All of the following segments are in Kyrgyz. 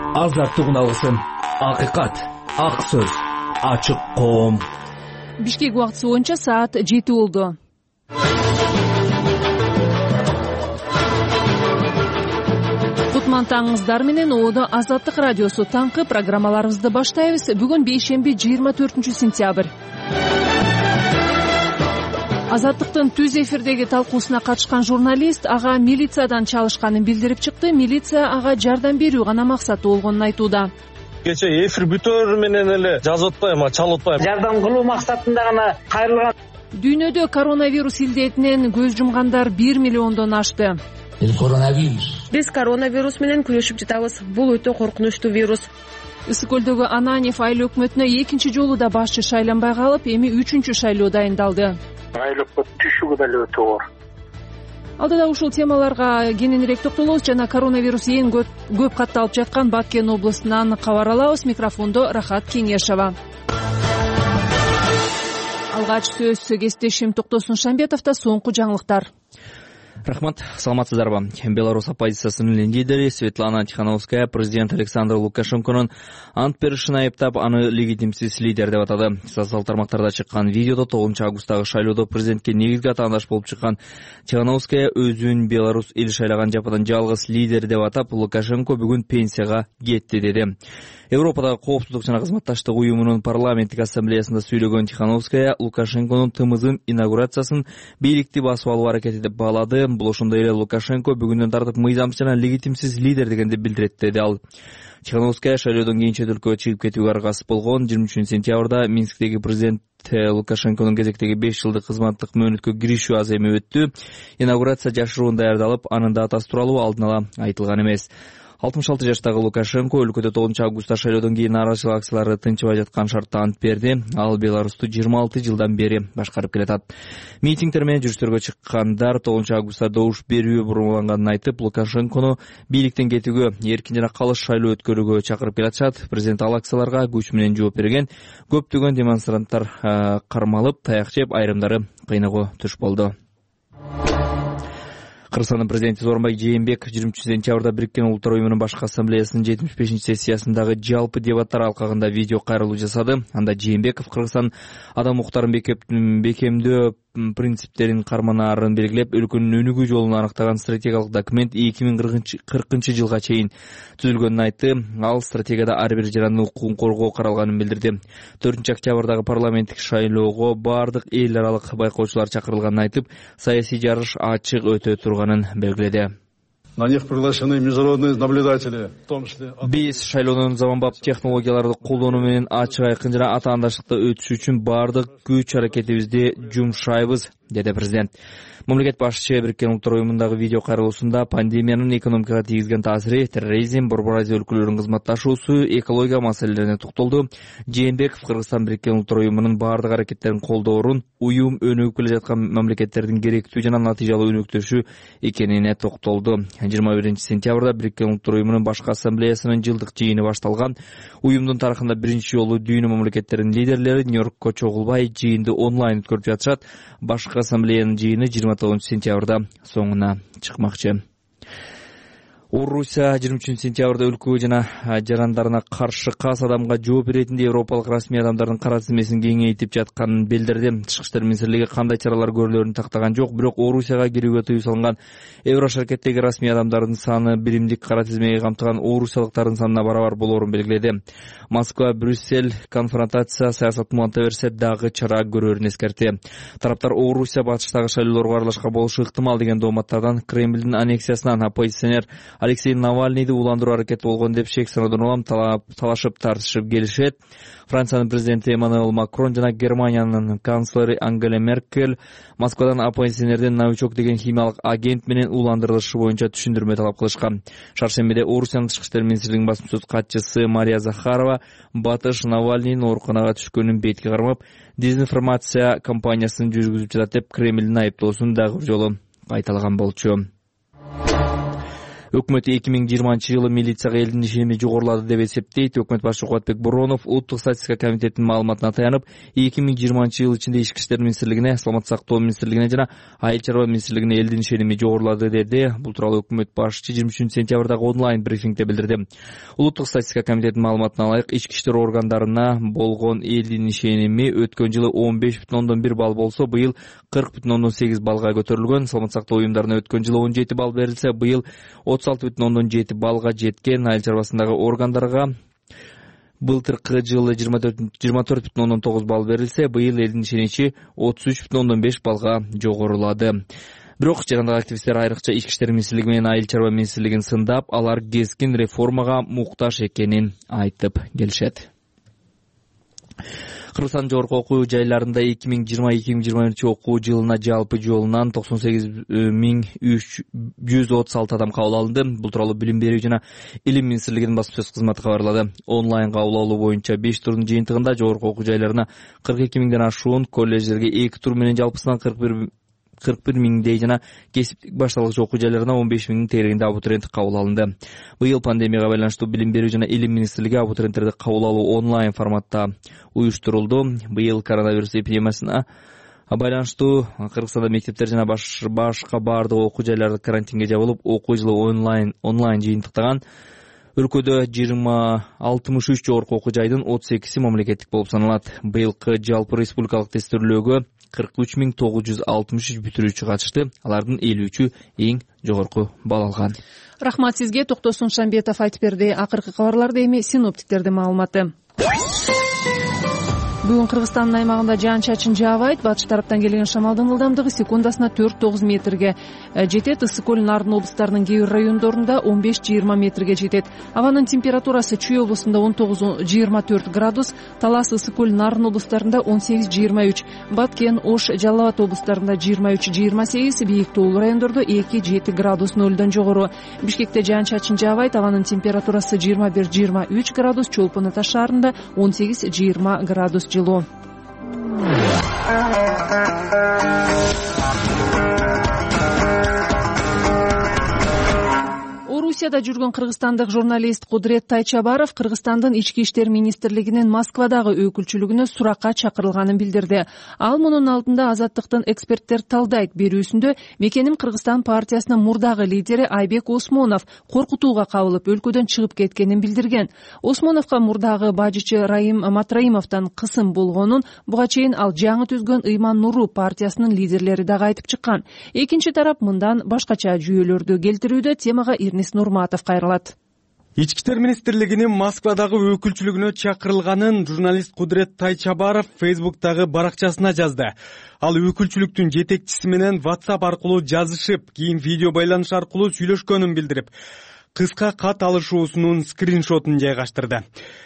азаттык уналысын, акыйкат, ак сөз, ачык коом. Бишкек убактысы боюнча саат 7 болду. Кутман таңыңыздар менен Оодо Азаттык радиосу таңкы программаларыбызды баштайбыз. Бүгүн бейшемби 24 сентябрь. Азаттыктын түз эфирдеги талкуусуна катышкан журналист ага милициядан чалышканын билдирип чыкты. Милиция ага жардам берүү гана максаты болгонун айтууда. Кече эфир бүтөр менен эле жазып атпайм, чалып атпайм. Жардам кылуу максатында гана кайрылган. Дүйнөдө коронавирус илдетинен көз жумгандар 1 миллиондон ашты. Биз коронавирус менен күрөшүп жатабыз. Бул өтө коркунучтуу вирус. Ысык көлдөгү Ананьев айыл өкмөтүнө экинчи жолу да башчы шайланбай калып, эми 3-чү шайлоо дайындалды. Айыл өкмөт түшүгү да өтө оор. Алдыда ушул темаларга кененирээк токтолобуз жана коронавирус эң көп катталып жаткан Баткен областынан кабар алабыз. Микрофондо Рахат Кеңешова. Алгач сөз кесиптешим Токтосун Шамбетовдо. Соңку жаңылыктар. Рахмат, саламатсыздарбы? Беларусь оппозициясынын лидери Светлана Тихановская президент Александр Лукашенконун ант беришин айыптап, аны легитимсиз лидер деп атады. Социалдык тармактарда чыккан видеодо 9 августтагы шайлоодо президентке негизги атаандаш болуп чыккан Тихановская өзүн Беларусь эл шайлаган жападан жалгыз лидер деп атап, Лукашенко бүгүн пенсияга кетти деди. Европадагы коопсуздук жана кызматташтык уюмунун парламенттик ассамблеясында сүйлөгөн Тихановская Лукашенконун тымызын инаугурациясын бийликти басып алуу аракети деп баалады. Бул ошондой эле Лукашенко бүгүндөн тартып мыйзамсыз жана легитимсиз лидер дегенди билдирет деди ал. Тихановская шайлоодон кийин чет өлкөгө чыгып кетүүгө аргасыз болгон. 23 сентябрда Минсктеги президент Лукашенконун кезектеги 5 жылдык кызматтык мөөнөткө киришүү аз эми өттү. Инаугурация жашыруун даярдалып, анын датасы тууралуу алдын ала айтылган эмес. 66 жаштагы Лукашенко өлкөдө 9 августта шайлоодон кийин нааразычылык акциялары тынчыбай жаткан шартта ант берди. Ал Беларусту 26 жылдан бери башкарып келатат. Митингдер менен жүрүштөргө чыккандар 9 августта добуш берүү бурулганганын айтып, Лукашенкону бийликтен кетүүгө, эркин жана калыс шайлоо өткөрүүгө чакырып келатышат. Президент ал акцияларга күч менен жооп берген. Көптөгөн демонстранттар кармалып, таяк жеп, айрымдары кыйноого туш болду. Кыргызстандын президенти Сооронбай Жээнбеков 20 сентябрда Бириккен Улуттар уюмунун башкы ассамблеясынын 75-сессиясындагы жалпы дебаттар алкагында видео кайрылуу жасады. Анда Жээнбеков Кыргызстан адам укуктарын бекемдөө принциптерин карманаарын белгилеп, өлкөнүн өнүгүү жолун аныктаган стратегиялык документ 2040 жылга чейин түзүлгөнүн айтты. Ал стратегияда ар бир жарандын укугун коргоо каралганын билдирди. 4 октябрдагы парламенттик шайлоого бардык эл аралык байкоочулар чакырылганын айтып, саясий жарыш ачык өтө турганын белгиледи. На них приглашены международные наблюдатели, в том числе... Биз шайлоонун заманбап технологияларды колдонуу менен ачык айкын жана атаандаштыкта өтүш үчүн бардык күч аракетибизди жумшайбыз, деди президент. Мамлекет башчысы Бириккен Улуттар уюмундагы видео кайрылуусунда пандемиянын экономикага тийгизген таасири, терроризм, Борбор Азия өлкөлөрүнүн кызматташуусу, экология маселелерине токтолду. Жээнбеков Кыргызстан Бириккен Улуттар уюмунун бардык аракеттерин колдоорун, уюм өнүгүп келе жаткан мамлекеттердин керектүү жана натыйжалуу өнүктүшү экенине токтолду. 21 сентябрда Бириккен Улуттар уюмунун башкы ассамблеясынын жылдык жыйыны башталган. Уюмдун тарыхында биринчи жолу дүйнө мамлекеттеринин лидерлери Нью-Йоркко чогулбай жыйынды онлайн өткөрүп жатышат. Башкы ассамблеянын жыйыны 29 сентябрда соңуна чыкмакчы. Орусия 23 сентябрда өлкө жана жарандарына каршы кас адамга жооп беретинде европалык расмий адамдардын кара тизмесин кеңейтип жатканын билдирди. Тышкы иштер министрлиги кандай чаралар көрүлөрүн тактаган жок, бирок Орусияга кирүүгө тыюу салынган Еврошаркеттеги расмий адамдардын саны биримдик кара тизмеге камтыган орусиялыктардын санына барабар болоорун белгиледи. Москва, Брюссель конфронтация саясатын уланта берсе дагы чара көрөрүн эскертти. Тараптар Орусия батыштагы шайлоолорго аралашкан болушу ыктымал деген дооматтардан Кремлдин аннексиясынан оппозиционер Алексей Навальныйды уландыруу аракети болгон деп шек саноодон улам талашып тартышып келишет. Франциянын президенти Эммануэль Макрон жана Германиянын канцлери Ангела Меркель Москвадан оппозиционердин новичок деген химиялык агент менен уландырылышы боюнча түшүндүрмө талап кылышкан. Шаршембиде Орусиянын тышкы иштер министрлигинин басма сөз катчысы Мария Захарова батыш Навальныйдын ооруканага түшкөнүн бетке кармап, дезинформация кампаниясын жүргүзүп жатат деп Кремлдин айыптоосун дагы бир жолу кайталаган болчу. Өкмөт 2020-жылы милицияга элдин ишеними жогорулады деп эсептейт. Өкмөт башчысы Кубатбек Боронов Улуттук статистика комитетинин маалыматына таянып, 2020-жыл ичинде Ички иштер министрлигине, Саламаттык сактоо министрлигине жана Айыл чарба министрлигине элдин ишеними жогорулады деди. Бул тууралуу өкмөт башчысы 23-сентябрдагы онлайн брифингде билдирди. Улуттук статистика комитетинин маалыматына ылайык, ички иштер органдарына болгон элдин ишеними өткөн жылы 15,1 балл болсо, быйыл 40,8 баллга көтөрүлгөн. Саламаттык сактоо уюмдарына өткөн жылы 17 балл берилсе, быйыл 36,7 баллга жеткен. Айыл чарбасындагы органдарга былтыркы жылы 24,9 балл берилсе, быйыл элдин ишеничи 33,5 баллга жогорулады. Бирок жарандык активисттер айрыкча Ички иштер министрлиги менен Айыл чарба министрлигин сындап, алар кескин реформага муктаж экенин айтып келишет. Кыргызстан жогорку окуу жайларында 2020-2021 окуу жылына жалпы жолунан 98.336 адам кабыл алынды. Бул тууралуу Билим берүү жана Илим министрлигинин басма сөз кызматы кабарлады. Онлайн кабыл алуу боюнча 5 турдун жыйынтыгында жогорку окуу жайларына 42.000ден ашуун, колледждерге 2 тур менен жалпысынан 41.000дей жана кесиптик башталгыч окуу жайларына 15.000 тегерегинде абитуриент кабыл алынды. Быйыл пандемияга байланыштуу Билим берүү жана Илим министрлиги абитуриенттерди кабыл алуу онлайн форматта уюштурулду. Быйыл коронавирус эпидемиясына байланыштуу Кыргызстанда мектептер жана башка баардык окуу жайлары карантинге жабылып, окуу жылы онлайн жыйынтыктаган. Өлкөдө 63 жогорку окуу жайдын 38 мамлекеттик болуп саналат. Быйылкы жалпы республикалык тестөөлөөгө 43.963 бүтүрүүчү катышты. Алардын 53-ü эң жогорку балл алган. Рахмат сизге. Токтосун Шамбетов айтып берди. Акыркы кабарларды эми синоптиктердин маалыматы. Бүгүн Кыргызстандын аймагында жаан-чачын жаабайт. Батыш тараптан келген шамалдын ылдамдыгы секундасына 4-9 метрге жетет. Ысык көл, Нарын облустарынын кээ бир райондорунда 15-20 метрге жетет. Абанын температурасы Чүй облусунда 19-24 градус, Талас, Ысык көл, Нарын облустарында 18-23, Баткен, Ош, Жалал Абад облустарында 23-28, бийик тоолуу райондордо 2-7 градус нөлдөн жогору. Бишкекте жаан-чачын жаабайт. Абанын температурасы 21-23 градус, Чолпон Ата шаарында 18-20 градус жылуу. Орусияда жүргөн кыргызстандык журналист Кудурет Тайчабаров Кыргызстандын Ички иштер министрлигинин Москвадагы өкүлчүлүгүнө суракка чакырылганын билдирди. Ал мунун алдында Азаттыктын эксперттер талдайт берүүсүндө Мекеним Кыргызстан партиясынын мурдагы лидери Айбек Осмонов коркутууга кабылып өлкөдөн чыгып кеткенин билдирген. Осмоновго мурдагы бажычы Раим Матраимовдон кысым болгонун буга чейин ал жаңы түзгөн Ыйман Нуру партиясынын лидерлери дагы айтып чыккан. Экинчи тарап мындан башкача жүйөлөрдү келтирүүдө. Темага Ирнис Нурматов кайрылат. Ички иштер министрлигинин Москвадагы өкүлчүлүгүнө чакырылганын журналист Кудурет Тайчабаров Фейсбуктагы баракчасына жазды. Ал өкүлчүлүктүн жетекчиси менен WhatsApp аркылуу жазышып, кийин видео байланыш аркылуу сүйлөшкөнүн билдирип, кыска кат алышуусунун скриншотун жайгаштырды.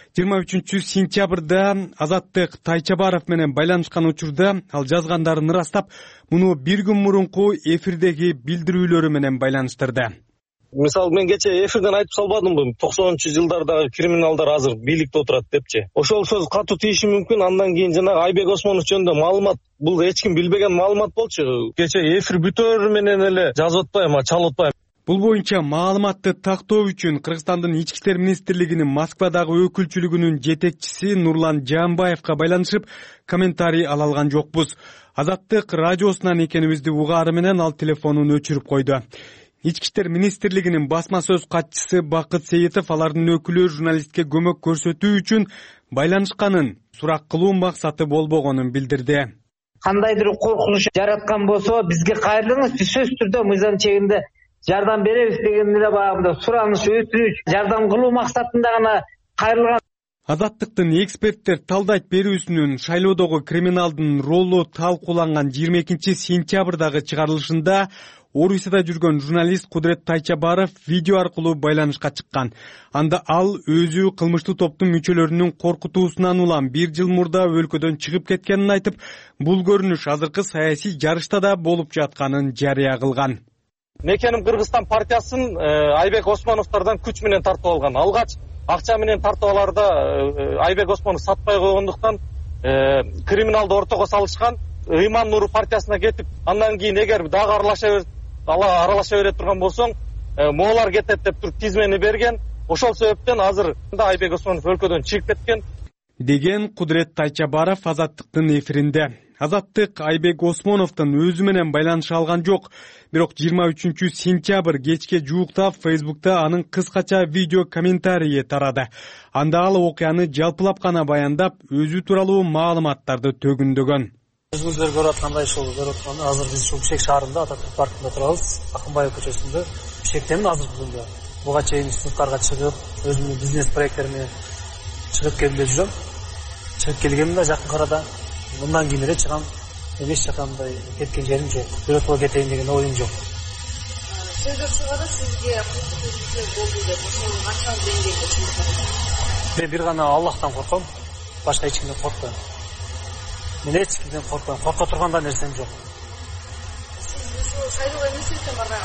23-сентябрда Азаттык Тайчабаров менен байланышкан учурда ал жазгандарын ырастап, муну бир күн мурунку эфирдеги билдирүүлөрү менен байланыштырды. Мисалы, мен кече эфирден айтып салбадымбы, 90-жылдардагы криминалдар азыр бийликте отурат депчи. Ошол сөз катуу тийиши мүмкүн. Андан кийин жанагы Айбек Осмонов жөнүндө маалымат, бул эч ким билбеген маалымат болчу. Кече эфир бүтөөрү менен эле жазып атпайм, чалып атпайм. Бул боюнча маалыматты тактоо үчүн Кыргызстандын Ички иштер министрлигинин Москвадагы өкүлчүлүгүнүн жетекчиси Нурлан Жаанбаевга байланышып комментарий ала алган жокпуз. Азаттык радиосунан экенибизди угаары менен ал телефонун өчүрүп койду. Ички иштер министрлигинин басма сөз катчысы Бакыт Сейитов алардын өкүлү журналистке көмөк көрсөтүү үчүн байланышканын, сурак кылуу максаты болбогонун билдирди. Кандайдыр коркунуч жараткан болсо бизге кайрылыңыз, биз сөзсүз түрдө мыйзам чегинде жардам беребиз деген эле баягындай сураныш, өтүнүч, жардам кылуу максатында гана кайрылган. Азаттыктын эксперттер талдайт берүүсүнүн шайлоодогу криминалдын ролу талкууланган 22-сентябрдагы чыгарылышында Орусияда жүргөн журналист Кудурет Тайчабаров видео аркылуу байланышка чыккан. Анда ал өзү кылмыштуу топтун мүчөлөрүнүн коркутуусунан улам 1 жыл мурда өлкөдөн чыгып кеткенин айтып, бул көрүнүш азыркы саясий жарышта да болуп жатканын жарыя кылган. Мекеним Кыргызстан партиясын Айбек Осмоновдордон күч менен тартып алган. Алгач акча менен тартып аларда Айбек Осмонов сатпай койгондуктан криминалды ортого салышкан. Ыйман Нуру партиясына кетип, андан кийин эгер дагы аралаша бере турган болсоң, моолар кетет деп туруп тизмени берген. Ошол себептен азыр Айбек Осмонов өлкөдөн чыгып кеткен деген Кудурет Тайчабаров Азаттыктын эфиринде. Азаттык Айбек Осмоновдун өзү менен байланыша алган жок. Бирок 23-сентябрь кечке жуукта Facebook'та анын кыскача видео комментарийи тарады. Анда ал окуяны жалпылап гана баяндап, өзү тууралуу маалыматтарды төгүндөгөн. Өзүңүздөр көрүп аткандай көрүп атканда азыр биз ушул Бишкек шаарында Ататүрк паркында турабыз. Акынбаев көчөсүндө. Бишкектемин азыр бүгүндө. Буга чейин сыныптарга чыгып, өзүмдүн бизнес проекттериме чыгып келип жүрөм. Чыгып келгенде жакын арада мындан кийин эле чыгам. Эч жакандай кеткен жерим жок. Бирөккө кетейин деген оюм жок. Сөздөр чыгады сизге болду деп, ошол канчалык деңгээлде чындыкта? Мен бир гана Аллахтан корком, башка эч кимден коркпойм. Мен эч кимден коркпойм, корко турганда нерсем жок. Сиз ушул шайлоого эмне себептен барбай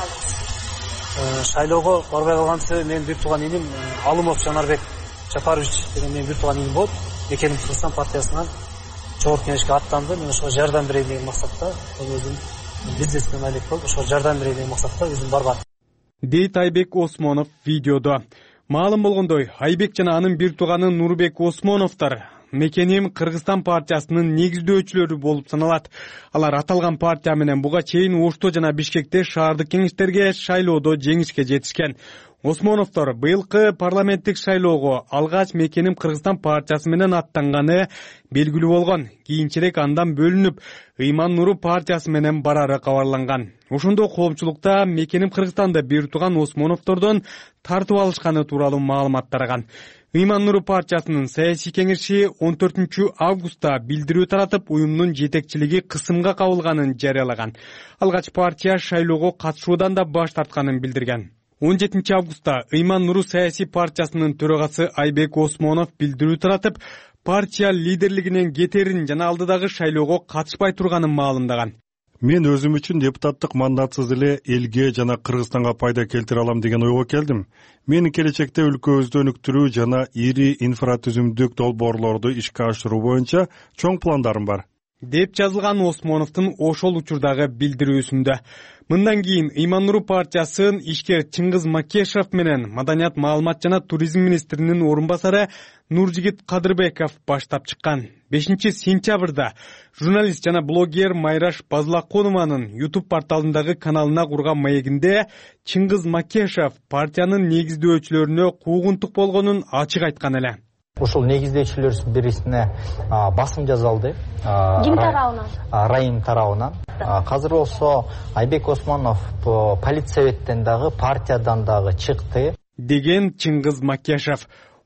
калдыңыз? Шайлоого барбай калгансы менин бир тууган иним Алымов Жанарбек Жапарович деген менин бир тууган иним болот. Мекеним Кыргызстан партиясынан жогорку кеңешке аттанды. Мен ошого жардам берейин деген максатта, өзүм бизнесмен алек болуп, ошого жардам берейин деген максатта өзүм барбадым. Дейт Айбек Осмонов видеодо. Маалым болгондой, Айбек жана анын бир тууганы Нурбек Осмоновдор Мекеним Кыргызстан партиясынын негиздөөчүлөрү болуп саналат. Алар аталган партия менен буга чейин Ошто жана Бишкекте шаардык кеңештерге шайлоодо жеңишке жетишкен. Осмоновдор быйылкы парламенттик шайлоого алгач Мекеним Кыргызстан партиясы менен аттанганы белгилүү болгон. Кийинчерээк андан бөлүнүп, Ыйман Нуру партиясы менен барары кабарланган. Ошондо коопчулукта Мекеним Кыргызстанда бир тууган Осмоновдордон тартып алышканы тууралуу маалымат тараган. Ыйман Нуру партиясынын саясий кеңеши 14 августта билдирүү таратып, уюмдун жетекчилиги кысымга кабылганын жарыялаган. Алгач партия шайлоого катышуудан да баш тартканын билдирген. 17 августта Ыйман Нуру саясий партиясынын төрагасы Айбек Осмонов билдирүү таратып, партия лидерлигинен кетерин жана алдыдагы шайлоого катышпай турганын маалымдаган. Мен өзүм үчүн депутаттык мандатсыз эле элге жана Кыргызстанга пайда келтире алам деген ойго келдим. Менин келечекте өлкөбүздү өнүктүрүү жана ири инфратүзүмдүк долбоорлорду ишке ашыруу боюнча чоң пландарым бар, деп жазылган Осмоновдун ошол учурдагы билдирүүсүндө. Мындан кийин Ыйман Нуру партиясын ишкер Чыңгыз Макешов менен Маданият, маалымат жана туризм министринин орун басары Нуржигит Кадырбеков баштап чыккан. 5-сентябрда журналист жана блогер Майраш Базлаконованын YouTube порталындагы каналына курган маегинде Чыңгыз Макешов партиянын негиздөөчүлөрүнө куугунтук болгонун ачык айткан эле. Ушул негиздөөчүлөрдүн бирисине басым жазылды. Ким тарабынан? Райым тарабынан. Азыр болсо Айбек Осмонов политсоветтен дагы партиядан дагы чыкты деген Чыңгыз Макешов.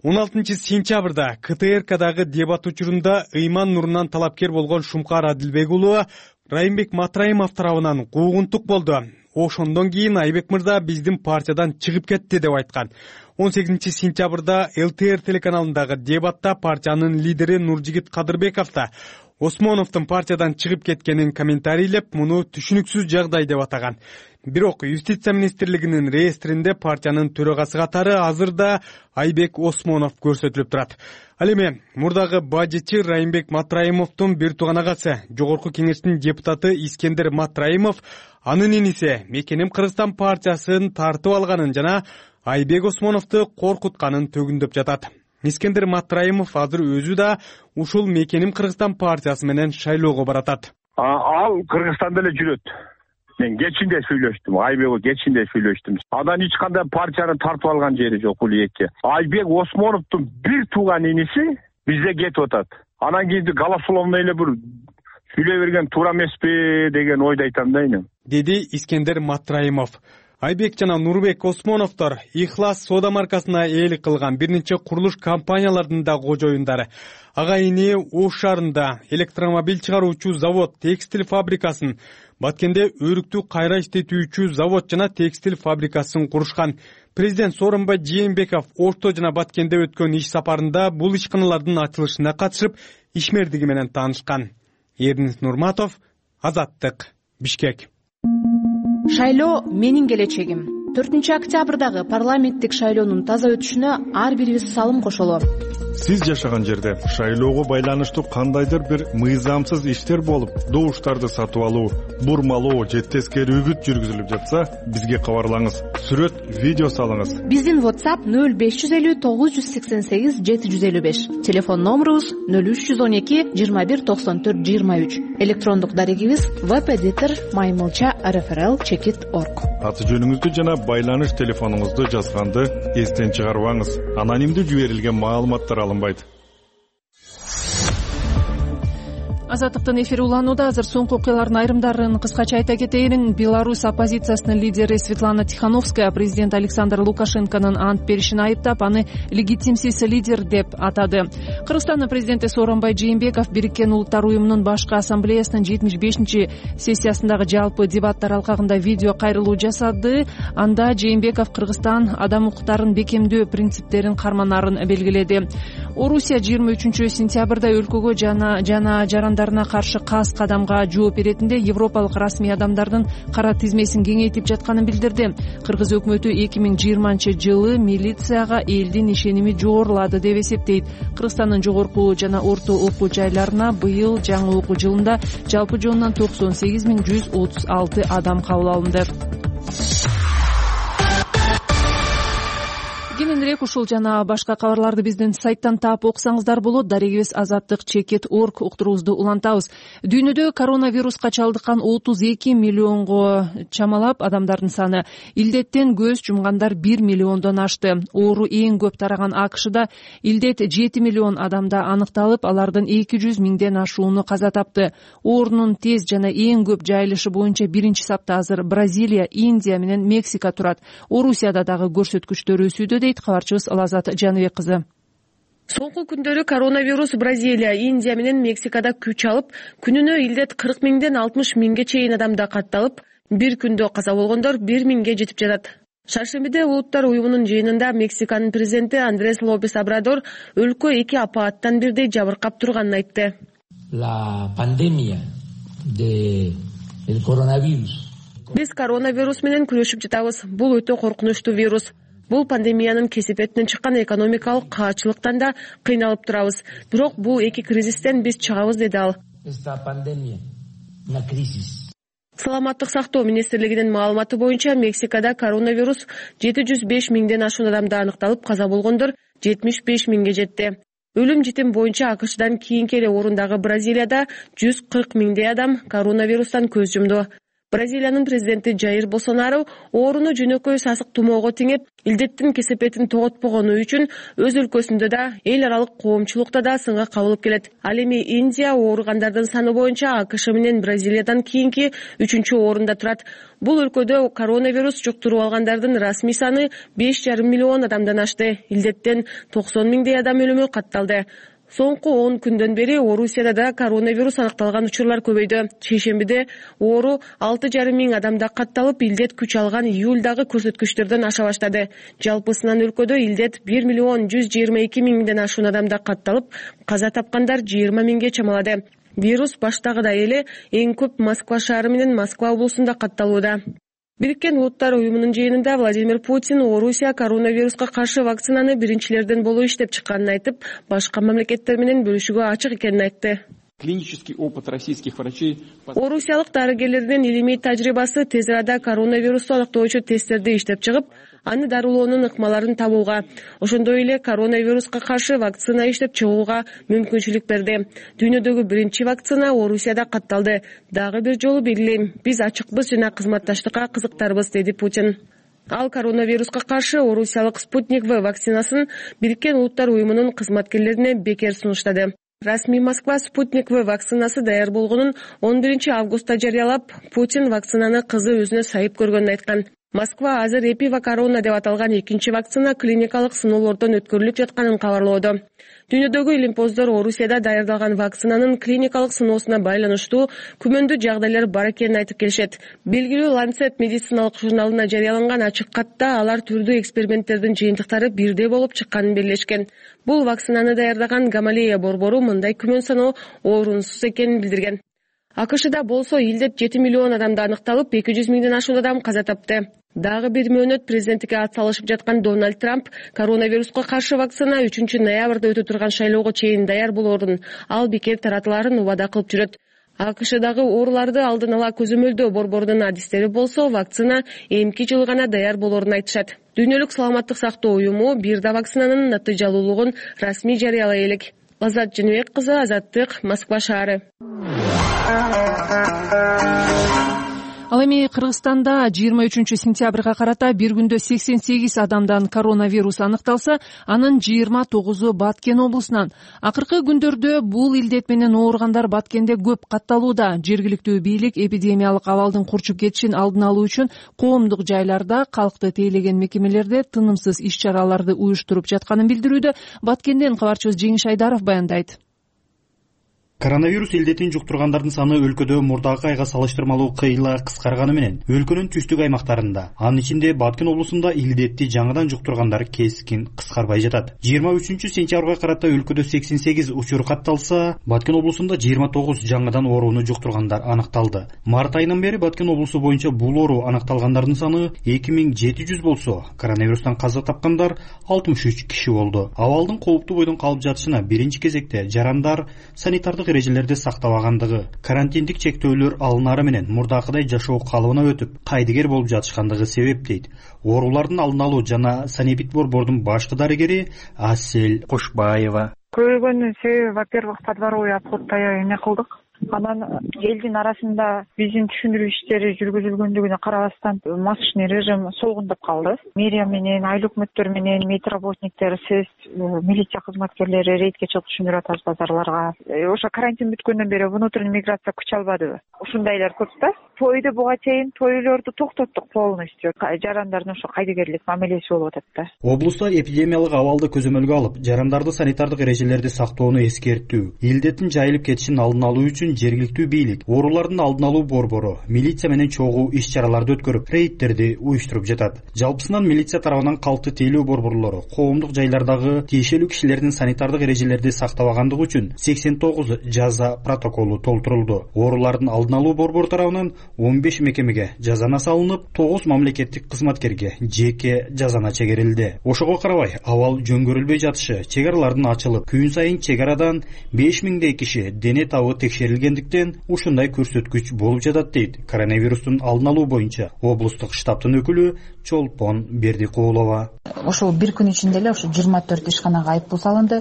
16 сентябрда КТРКдагы дебат учурунда Ыйман Нурунан талапкер болгон Шумкар Адилбек уулу Райымбек Матраимов тарабынан куугунтук болду. Ошондон кийин Айбек мырза биздин партиядан чыгып кетти деп айткан. 18 сентябрда ЛТР телеканалындагы дебатта партиянын лидери Нуржигит Кадырбеков да Осмоновдун партиядан чыгып кеткенин комментарийлеп, муну түшүнүксүз жагдай деп атаган. Бирок юстиция министрлигинин реестринде партиянын төрагасы катары азырда Айбек Осмонов көрсөтүлүп турат. Ал эми мурдагы бажычы Райымбек Матраимовдун бир тууган агасы, жогорку кеңештин депутаты Искендер Матраимов анын иниси Мекеним Кыргызстан партиясын тартып алганын жана Айбек Осмоновду коркутканын төгүндөп жатат. Искендер Матраимов азыр өзү да ушул Мекеним Кыргызстан партиясы менен шайлоого баратат. Ал Кыргызстанда эле жүрөт. Мен кечинде сүйлөштүм, Айбекке кечинде сүйлөштүм. Адан эч кандай партияны тартып алган жери жок бул эки. Айбек Осмоновдун бир тууган иниси бизде кетип атат. Анан кийин голословно эле бир сүйлөй берген туура эмеспи деген ойду айтам да эне. Деди Искендер Матраимов. Айбек жана Нурбек Осмоновдор Ихлас соода маркасына ээлик кылган бир нече курулуш компанияларынын да кожоюндары. Агайыны Ош шаарында электромобиль чыгаруучу завод, текстиль фабрикасын, Баткенде өрүктү кайра иштетүүчү завод жана текстиль фабрикасын курушкан. Президент Сооронбай Жээнбеков Ошто жана Баткенде өткөн иш сапарында бул ишканалардын ачылышына катышып, ишмердиги менен таанышкан. Эрдинис Нурматов, Азаттык, Бишкек. Шайлоо менин келечегим. 4-октябрдагы парламенттик шайлоонун таза өтүшүнө ар бирибиз салым кошолу. Сиз жашаган жерде шайлоого байланыштуу кандайдыр бир мыйзамсыз иштер болуп, добуштарды сатып алуу, бурмалоо же тескери үгүт жүргүзүлүп жатса, бизге кабарлаңыз. сүрөт, видео салыңыз. Биздин WhatsApp 0550 988 755. Телефон номерубуз 0312 21 94 23. Электрондук дарегибиз web-editor@maymilcha.rfrl.org. Аты жөнүңүздү жана байланыш телефонуңузду жазганды эстен чыгарбаңыз. Анонимдүү жиберилген маалыматтар алынбайт. Азаттыктын эфири уланууда. Азыр соңку окуялардын айрымдарын кыскача айта кетейин. Беларусь оппозициясынын лидери Светлана Тихановская президент Александр Лукашенконун ант беришин айыптап, аны легитимсиз лидер деп атады. Кыргызстандын президенти Сооронбай Жээнбеков Бириккен Улуттар уюмунун башкы ассамблеясынын 75-сессиясындагы жалпы дебаттар алкагында видео кайрылуу жасады. Анда Жээнбеков Кыргызстан адам укуктарын бекемдөө принциптерин карманарын белгиледи. Орусия 23-сентябрда өлкөгө жана жарандарына каршы кас кадамга жооп беретинде европалык расмий адамдардын кара тизмесин кеңейтип жатканын билдирди. Кыргыз өкмөтү 2020-жылы милицияга элдин ишеними жогорулады деп эсептейт. Кыргызстандын жогорку жана орто окуу жайларына быйыл жаңы окуу жылында жалпы жоонунан 98.136 адам кабыл алынды. Кененирээк ушул жана башка кабарларды биздин сайттан таап окусаңыздар болот. Дарегибиз azattik.org уктуруубузду улантабыз. Дүйнөдө коронавируска чалдыккан 32 миллионго чамалап адамдардын саны. Илдеттен көз жумгандар 1 миллиондон ашты. Оору эң көп тараган АКШда илдет 7 миллион адамда аныкталып, алардын 200 миңден ашууну каза тапты. Оорунун тез жана эң көп жайылышы боюнча биринчи сапта азыр Бразилия, Индия менен Мексика турат. Орусияда дагы көрсөткүчтөр өсүүдө дейт кабарчыбыз Лазат Жаныбек кызы. Соңку күндөрү коронавирус Бразилия, Индия менен Мексикада күч алып, күнүнө илдет 40 миңден 60 миңге чейин адамда катталып, бир күндө каза болгондор 1 миңге жетип жатат. Шаршембиде Улуттар уюмунун жыйынында Мексиканын президенти Андрес Лопес Обрадор өлкө эки апааттан бирдей жабыркап турганын айтты. La pandemia del coronavirus. Биз коронавирус менен күрөшүп жатабыз. Бул өтө коркунучтуу вирус. Бул пандемиянын кесепетинен чыккан экономикалык каачылыктан да кыйналып турабыз. Бирок бул эки кризистен биз чыгабыз, деди ал. Саламаттык сактоо министрлигинин маалыматы боюнча Мексикада коронавирус 705 миңден ашуун адамда аныкталып, каза болгондор 75 миңге жетти. Өлүм житим боюнча АКШдан кийинки эле орундагы Бразилияда 140 миңдей адам коронавирустан көз жумду. Бразилиянын президенти Жаир Болсонару ооруну жөнөкөй сасык тумоого теңеп, илдеттин кесепетин тоготпогону үчүн өз өлкөсүндө да, эл аралык коомчулукта да сынга кабылып келет. Ал эми Индия ооругандардын саны боюнча АКШ менен Бразилиядан кийинки 3-чү орунда турат. Бул өлкөдө коронавирус жуктуруп алгандардын расмий саны 5,5 миллион адамдан ашты. Илдеттен 90 миңдей адам өлүмү катталды. Соңку 10 күндөн бери Орусияда да коронавирус аныкталган учурлар көбөйдү. Шейшембиде оору 6,5 миң адамда катталып, илдет күч алган июлдагы көрсөткүчтөрдөн аша баштады. Жалпысынан өлкөдө илдет 1 миллион 122 миңден ашуун адамда катталып, каза тапкандар 20 миңге чамалады. Вирус баштагыдай эле эң көп Москва шаары менен Москва облусунда катталууда. Бириккен Улуттар уюмунун жыйынында Владимир Путин Орусия коронавируска каршы вакцинаны биринчилерден болуп иштеп чыкканын айтып, башка мамлекеттер менен бөлүшүүгө ачык экенин айтты. Клинический опыт российских врачей. Орусиялык дарыгерлердин илимий тажрыйбасы тез арада коронавирусту аныктоочу тесттерди иштеп чыгып, аны дарылоонун ыкмаларын табууга, ошондой эле коронавируска каршы вакцина иштеп чыгууга мүмкүнчүлүк берди. Дүйнөдөгү биринчи вакцина Орусияда катталды. Дагы бир жолу белгилейм, биз ачыкпыз жана кызматташтыкка кызыктарбыз, деди Путин. Ал коронавируска каршы орусиялык Спутник В вакцинасын Бириккен Улуттар уюмунун кызматкерлерине бекер сунуштады. Расмий Москва Спутник В вакцинасы даяр болгонун 11 августта жарыялап, Путин вакцинаны кызы өзүнө сайып көргөнүн айткан. Москва азыр Эпива Корона деп аталган экинчи вакцина клиникалык сыноолордон өткөрүлүп жатканын кабарлоодо. Дүйнөдөгү илимпоздор Орусияда даярдалган вакцинанын клиникалык сыноосуна байланыштуу күмөндүү жагдайлар бар экенин айтып келишет. Белгилүү Lancet медициналык журналына жарыяланган ачык катта алар түрдүү эксперименттердин жыйынтыктары бирдей болуп чыкканын белгилешкен. Бул вакцинаны даярдаган Гамалея борбору мындай күмөн саноо орунсуз экенин билдирген. АКШда болсо илдет 7 миллион адамда аныкталып, 200 миңден ашуун адам каза тапты. Дагы бир мөөнөт президенттикке атсалышып жаткан Дональд Трамп коронавируска каршы вакцина 3 ноябрда өтө турган шайлоого чейин даяр болорун, ал бекер таратыларын убада кылып жүрөт. АКШдагы ооруларды алдын ала көзөмөлдөө борборунун адистери болсо вакцина эмки жылы гана даяр болоорун айтышат. Дүйнөлүк саламаттык сактоо уюму бир да вакцинанын натыйжалуулугун расмий жарыялай элек. Азат Жэнбек кызы, Азаттык, Москва шаары. Ал эми Кыргызстанда 23-сентябрга карата бир күндө 88 адамдан коронавирус аныкталса, анын 29-у Баткен облусунан. Акыркы күндөрдө бул илдет менен ооругандар Баткенде көп катталууда. Жергиликтүү бийлик эпидемиялык абалдын курчуп кетишин алдын алуу үчүн коомдук жайларда, калкты тейлеген мекемелерде тынымсыз иш-чараларды уюштуруп жатканын билдирүүдө. Баткенден кабарчыбыз Жеңиш Айдаров баяндайт. Коронавирус илдетин жуктургандардын саны өлкөдө мурдагы айга салыштырмалуу кыйла кыскарганы менен өлкөнүн түштүк аймактарында, анын ичинде Баткен облусунда илдетти жаңыдан жуктургандар кескин кыскарбай жатат. 23-сентябрга карата өлкөдө 88 учур катталса, Баткен облусунда 29 жаңыдан ооруну жуктургандар аныкталды. Март айынан бери Баткен облусу боюнча бул оору аныкталгандардын саны 2700 болсо, коронавирустан каза тапкандар 63 киши болду. Абалдын кооптуу бойдон калып жатышына биринчи кезекте жарандар санитардык эрежелерди сактабагандыгы, карантиндик чектөөлөр алынары менен мурдакыдай жашоо калыбына өтүп, кайдыгер болуп жатышкандыгы себеп дейт. Оорулардын алдын алуу жана санэпид борбордун башкы дарыгери Асель Кошбаева. Көбөйгөнүн себеби, во-первых, подворовый обход эме кылдык. Анан элдин арасында биздин түшүндүрүү иштери жүргүзүлгөндүгүнө карабастан масочный режим солгундап калды. Мэрия менен, айыл өкмөттөр менен, медработниктер, СЭС, милиция кызматкерлери рейдке чыгып түшүндүрүп атабыз базарларга. Ошо карантин бүткөндөн бери внутренний миграция күч албадыбы? Ушундайлар көп да. Тойду буга чейин тойлорду токтоттук полностью. Жарандардын ошо кайдыгерлик мамилеси болуп атат да. Облуста эпидемиялык абалды көзөмөлгө алып, жарандарды санитардык эрежелерди сактоону эскертүү, илдеттин жайылып кетишин алдын алуу үчүн жергиликтүү бийлик, оорулардын алдын алуу борбору, милиция менен чогуу иш-чараларды өткөрүп, рейдтерди уюштуруп жатат. Жалпысынан милиция тарабынан калкты тейлөө борборлору коомдук жайлардагы тиешелүү кишилердин санитардык эрежелерди сактабагандыгы үчүн 89 жаза протоколу толтурулду. Оорулардын алдын алуу борбору тарабынан 15 мекемеге жазана салынып, 9 мамлекеттик кызматкерге жеке жазана чегерилди. Ошого карабай, абал жөнгөрүлбөй жатышы, чек аралардын ачылып, күн сайын чек арадан 5000дей киши дене табы текшерилгендиктен ушундай көрсөткүч болуп жатат дейт коронавирустун алдын алуу боюнча облустук штабтын өкүлү Чолпон Бердикулова. Ошол бир күн ичинде эле ошо 24 ишканага айыппул салынды,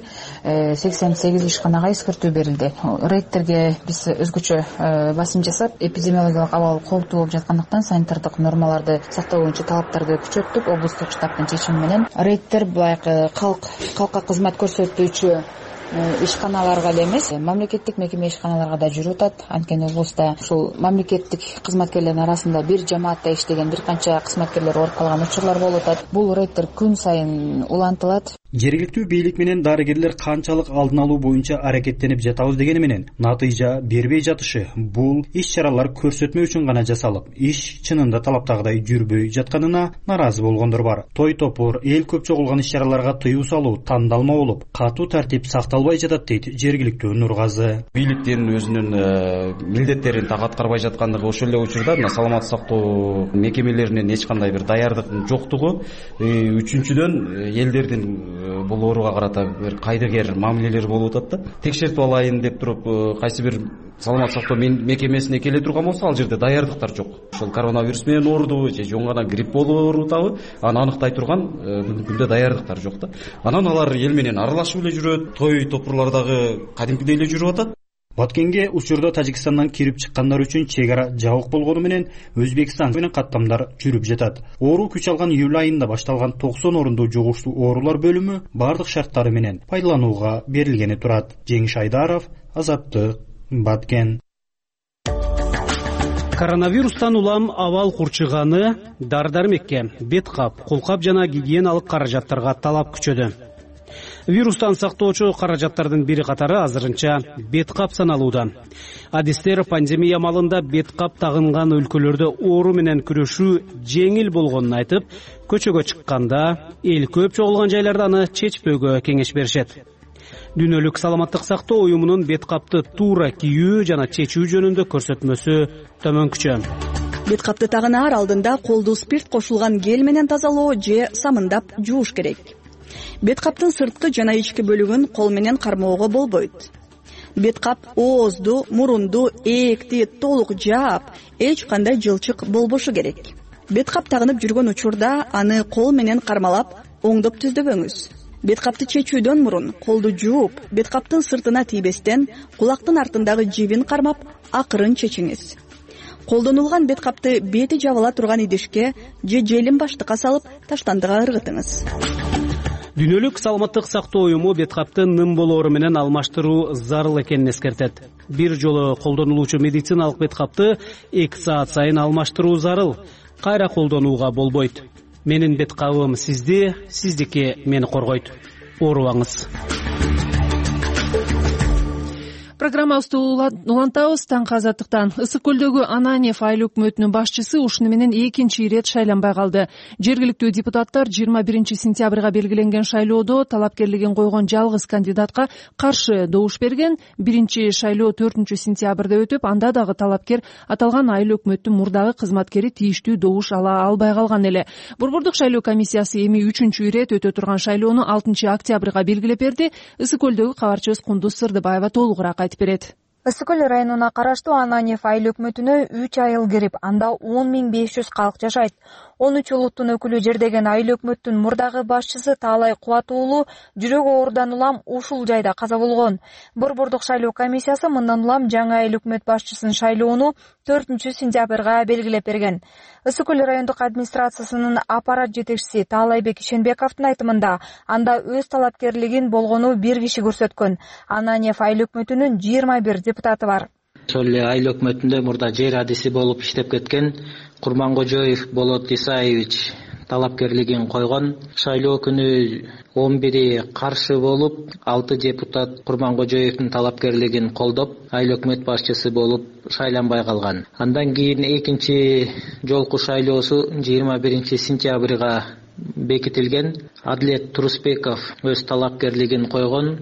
88 ишканага эскертүү берилди. Рейдтерге биз өзгөчө басым жасап, эпидемиологиялык абал кооптуу болуп жаткандыктан санитардык нормаларды сактоо боюнча талаптарды күчөттүк. Облустук штабтын чечими менен рейдтер баягы калкка кызмат көрсөтүүчү ишканаларга эле эмес, мамлекеттик мекеме ишканаларга да жүрүп атат. Анткени облуста ушул мамлекеттик кызматкерлердин арасында бир жамаатта иштеген бир канча кызматкерлер ооруп калган учурлар болуп атат. Бул рейдтер күн сайын улантылат. Жергиликтүү бийлик менен дарыгерлер канчалык алдын алуу боюнча аракеттенип жатабыз дегени менен натыйжа бербей жатышы, бул иш-чаралар көрсөтмө үчүн гана жасалып, иш чынында талаптагыдай жүрбөй жатканына наразы болгондор бар. Той топур, эл көп чогулган иш-чараларга тыюу салуу тандалма болуп, катуу тартип сакталбай жатат дейт жергиликтүү Нургазы. Бийликтин өзүнүн милдеттерин так аткарбай жаткандыгы, ошол эле учурда саламаттык сактоо мекемелеринин эч кандай бир даярдыктын жоктугу, үчүнчүдөн элдердин бул ооруга карата бир кайдыгер мамилелер болуп атат да. Текшертип алайын деп туруп кайсы бир саламаттык сактоо мекемесине келе турган болсо, ал жерде даярдыктар жок. Ошол коронавирус менен оорудубу же жөн гана грипп болуп оорутабы, аны аныктай турган бүгүнкү күндө даярдыктар жок да. Анан алар эл менен аралашып эле жүрөт, той топурлардагы кадимкидей эле жүрүп атат. Баткенге учурда Тажикстандан кирип чыккандар үчүн чек ара жабык болгону менен Өзбекстан менен каттамдар жүрүп жатат. Оору күч алган июль айында башталган 90 орундуу жугуштуу оорулар бөлүмү бардык шарттары менен пайдаланууга берилгени турат. Жеңиш Айдаров, Азаттык, Баткен. Коронавирустан улам абал курчуганы, дары-дармекке, бет кап, колкап жана гигиеналык каражаттарга талап күчөдү. Вирустан сактоочу каражаттардын бири катары азырынча бет кап саналууда. Адистер пандемия малында бет кап тагынган өлкөлөрдө оору менен күрөшүү жеңил болгонун айтып, көчөгө чыкканда эл көп чогулган жайларда аны чечпөөгө кеңеш беришет. Дүйнөлүк саламаттык сактоо уюмунун бет капты туура кийүү жана чечүү жөнүндө көрсөтмөсү төмөнкүчө. Бет капты тагынаар алдында колду спирт кошулган гель менен тазалоо же самындап жууш керек. Бет каптын сырткы жана ички бөлүгүн кол менен кармоого болбойт. бет кап оозду, мурунду, ээкти толук жаап, эч кандай жылчык болбошу керек. Бет кап тагынып жүргөн учурда аны кол менен кармалап, оңдоп түздөбөңүз. Бет капты чечүүдөн мурун колду жууп, бет каптын сыртына тийбестен кулактын артындагы жибин кармап, акырын чечиңиз. Колдонулган бет капты бети жабыла турган идишке же желим баштыкка салып, таштандыга ыргытыңыз. Дүйнөлүк саламаттык сактоо уюму бет капты ным болоору менен алмаштыруу зарыл экенин эскертет. Бир жолу колдонулуучу медициналык бет капты 2 саат сайын алмаштыруу зарыл. Кайра колдонууга болбойт. Менин бет кабым сизди, сиздики мени коргойт. Оорубаңыз. Программабызды улантабыз. Таңкы азаттыктан. Ысык көлдөгү Ананьев айыл өкмөтүнүн башчысы ушуну менен экинчи ирет шайланбай калды. Жергиликтүү депутаттар 21 сентябрга белгиленген шайлоодо талапкерлигин койгон жалгыз кандидатка каршы добуш берген. Биринчи шайлоо 4 сентябрда өтүп, анда дагы талапкер аталган айыл өкмөттүн мурдагы кызматкери тийиштүү добуш ала албай калган эле. Борбордук шайлоо комиссиясы эми 3 ирет өтө турган шайлоону 6 октябрга белгилеп берди. Ысык көлдөгү кабарчыбыз Кундуз Сырдыбаева толугураак айтып берет. Ысык көл районуна караштуу Ананьев айыл өкмөтүнө 3 айыл кирип, анда 10.500 калк жашайт. 13 улуттун өкүлү жердеген айыл өкмөттүн мурдагы башчысы Таалай Кубат уулу жүрөк оорудан улам ушул жайда каза болгон. Борбордук шайлоо комиссиясы мындан улам жаңы айыл өкмөт башчысын шайлоону 4 сентябрга белгилеп берген. Ысык көл райондук администрациясынын аппарат жетекчиси Таалайбек Ишенбековдун айтымында, анда өз талапкерлигин болгону бир киши көрсөткөн. Ананьев айыл өкмөтүнүн 21 депутаты бар. Ошол эле айыл өкмөтүндө мурда жер адиси болуп иштеп кеткен Курмангожоев Болот Исаевич талапкерлигин койгон. Шайлоо күнү 11 каршы болуп, 6 депутат Курмангожоевдун талапкерлигин колдоп, айыл өкмөт башчысы болуп шайланбай калган. Андан кийин экинчи жолку шайлоосу 21 сентябрга бекитилген. Адлет Турусбеков өз талапкерлигин койгон.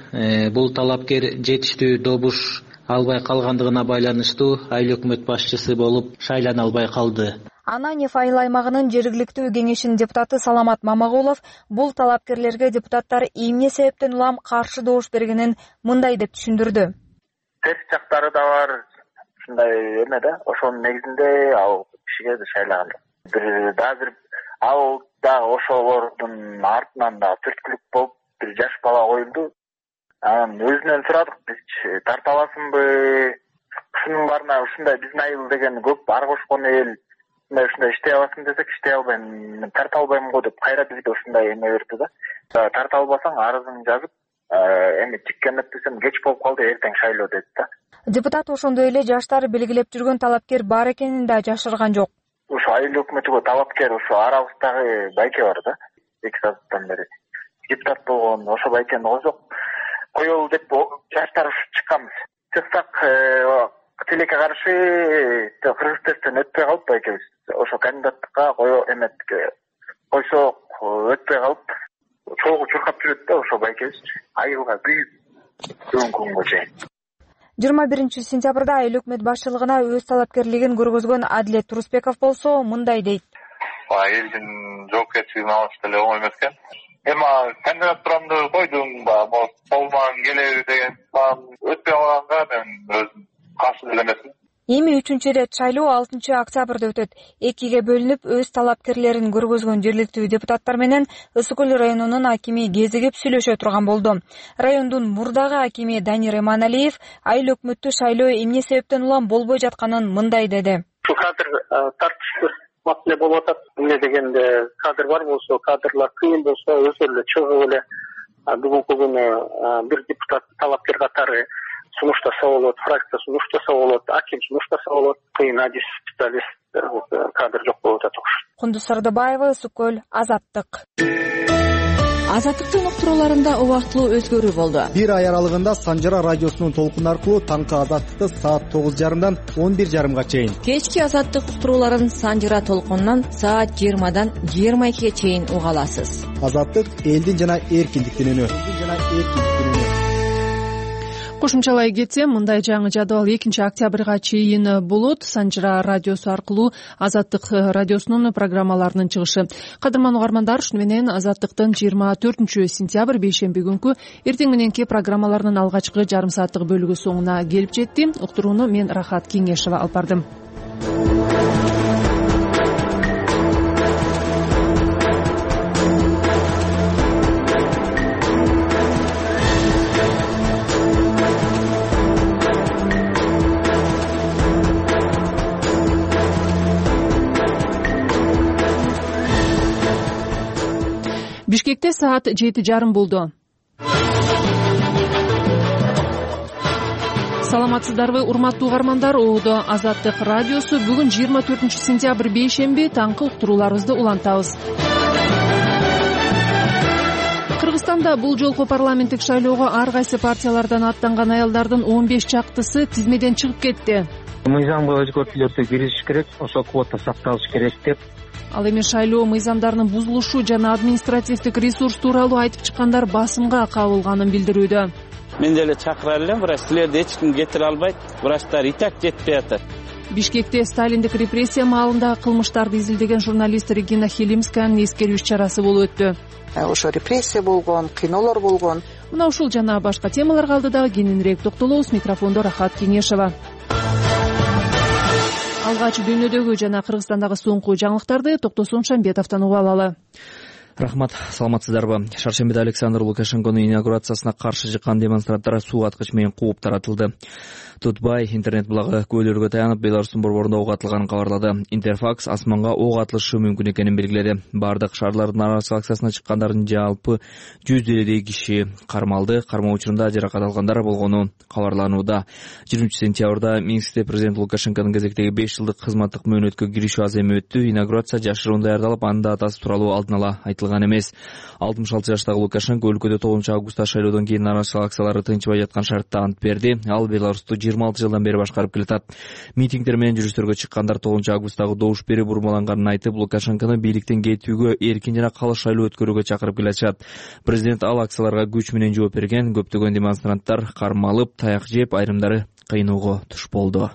Бул талапкер жетиштүү добуш албай калгандыгына байланыштуу айыл өкмөт башчысы болуп шайлана албай калды. Ананьев айыл аймагынын жергиликтүү кеңешинин депутаты Саламат Мамагулов бул талапкерлерге депутаттар эмне себептен улам каршы добуш бергенин мындай деп түшүндүрдү. Терс жактары да бар, ушундай эме да, ошонун негизинде ал кишиге шайлаган. Бир ауылда ошолордун артынан да түрткүлүк болуп, бир жаш бала коюлду. Өзүнөн сурадык, биз тарта аласыңбы? Ушунун барына ушундай биздин айыл деген көп ар кошкон эл. Ушундай иштей аласың десек, иштей албайм, тарта албайм го деп кайра бизге ушундай эме берди да. Тарта албасаң арызыңды жазып, эми тиккенеп десем кеч болуп калды, эртең шайлоо деди да. Депутат ошондой эле жаштар белгилеп жүргөн талапкер бар экенин да жашырган жок. Ошо айыл өкмөтүгө талапкер ошо арабыздагы байке бар да. 2 сааттан бери депутат болгон ошо байкени койсок коелу деп жаштар чыкканбыз. Чыксак тилекке каршы кыргыз тесттен өтпөй калып байкебиз. Ошо кандидаттыкка койсок өтпөй калып чогуу чуркап жүрөт да ошо байкебиз. Айылга күйүп бүгүнкү күнгө чейин. 21 сентябрда айыл өкмөт башчылыгына өз талапкерлигин көргөзгөн Адлет Турусбеков болсо мындай дейт. Элдин жоопкерчилигин алыш деле оңой эмес экен. Эми кандидатурамды койдум, колуман келеби деген өтпөй калганга мен өзүм каршы деле эмесмин. Эми 3 ирет шайлоо 6 октябрда өтөт. Экиге бөлүнүп өз талапкерлерин көргөзгөн жергиликтүү депутаттар менен Ысык көл районунун акими кезигип сүйлөшө турган болду. Райондун мурдагы акими Данир Эманалиев айыл өкмөттү шайлоо эмне себептен улам болбой жатканын мындай деди. Ушул кадр тартыштуу маселе болуп атат. Эмне дегенде кадр бар болсо, кадрлар кыйын болсо, өзү эле чыгып эле бүгүнкү күнү бир депутат талапкер катары сунуштаса болот, фракция сунуштаса болот, аким сунуштаса болот, кыйын адис специалист кадр жок болуп атат. Кундуз Сырдыбаева, Ысык көл, Азаттык. Азаттыктын уктурууларында убактылуу өзгөрүү болду. Бир ай аралыгында Санжара радиосунун толкуну аркылуу таңкы Азаттыкты саат 9:30дан 11:30га чейин, кечки Азаттык уктурууларын Санжара толкунунан саат 20дан 22ге чейин уга аласыз. Азаттык элдин жана эркиндиктин үнү. Кошумчалай кетсем, мындай жаңы жадыбал 2-октябрга чейин болот. Санжыра радиосу аркылуу Азаттык радиосунун программаларынын чыгышы. Кадырман угармандар, ушуну менен Азаттыктын 24-сентябрь бейшемби күнкү эртең мененки программаларынын алгачкы жарым сааттык бөлүгү соңуна келип жетти. Уктурууну мен Рахат Кеңешова алып бардым. Бишкекте саат 7:30 болду. Саламатсыздарбы, урматтуу угармандар? Оодо Азаттык радиосу. Бүгүн 24-сентябрь бейшемби таңкы уктурууларыбызды улантабыз. Кыргызстанда бул жолку парламенттик шайлоого ар кайсы партиялардан аттанган аялдардын 15 чактысы тизмеден чыгып кетти. Мыйзамга өзгөртүүлөрдү киргизиш керек, ошо квота сакталыш керек деп. Ал эми шайлоо мыйзамдарынын бузулушу жана административдик ресурс тууралуу айтып чыккандар басымга кабылганын билдирүүдө. Мен деле чакыра элем, бирок силерди эч ким кетире албайт. Врачтар и так жетпей атат. Бишкекте сталиндик репрессия маалында кылмыштарды изилдеген журналист Регина Хилимсканын эскерүү иш-чарасы болуп өттү. Ошо репрессия болгон, кыйноолор болгон. Мына ушул жана башка темаларга алдыда кененирээк токтолобуз. Микрофондо Рахат Кеңешова. Алгач дүйнөдөгү жана Кыргызстандагы соңку жаңылыктарды Токтосун Шамбетовдон угуп алалы. Рахмат, саламатсыздарбы. Шаршембиде Александр Лукашенконун инаугурациясына каршы чыккан демонстранттар суу аткыч менен кууп таратылды. Тутбай интернет булагы көөлөргө таянып Беларустун борборунда ок атылганын кабарлады. Интерфакс асманга ок атылышы мүмкүн экенин белгиледи. Бардык шаарлардын арасы акциясына чыккандардын жалпы 100 киши кармалды. Кармоо учурунда жаракат алгандар болгону кабарланууда. 20-сентябрда Минскте президент Лукашенконун кезектеги 5 жылдык кызматтык мөөнөткө киришүү аз эми өттү. Инаугурация жашыруун даярдалып, анын датасы тууралуу алдын ала айтылган эмес. 66 жаштагы Лукашенко өлкөдө 9-августта шайлоодон кийин нараачылык акциялары тынчыбай жаткан шартта ант берди. Ал Беларусту 26 жылдан бери башкарып келатат. Митингдер менен жүрүштөргө чыккандар 9-августтагы добуш берүү бурмаланганын айтып, Лукашенкону бийликтен кетүүгө, эркин жана калыс шайлоо өткөрүүгө чакырып келишат. Президент ал акцияларга күч менен жооп берген. Көптөгөн демонстранттар кармалып, таяк жеп, айрымдары кыйноого туш болду.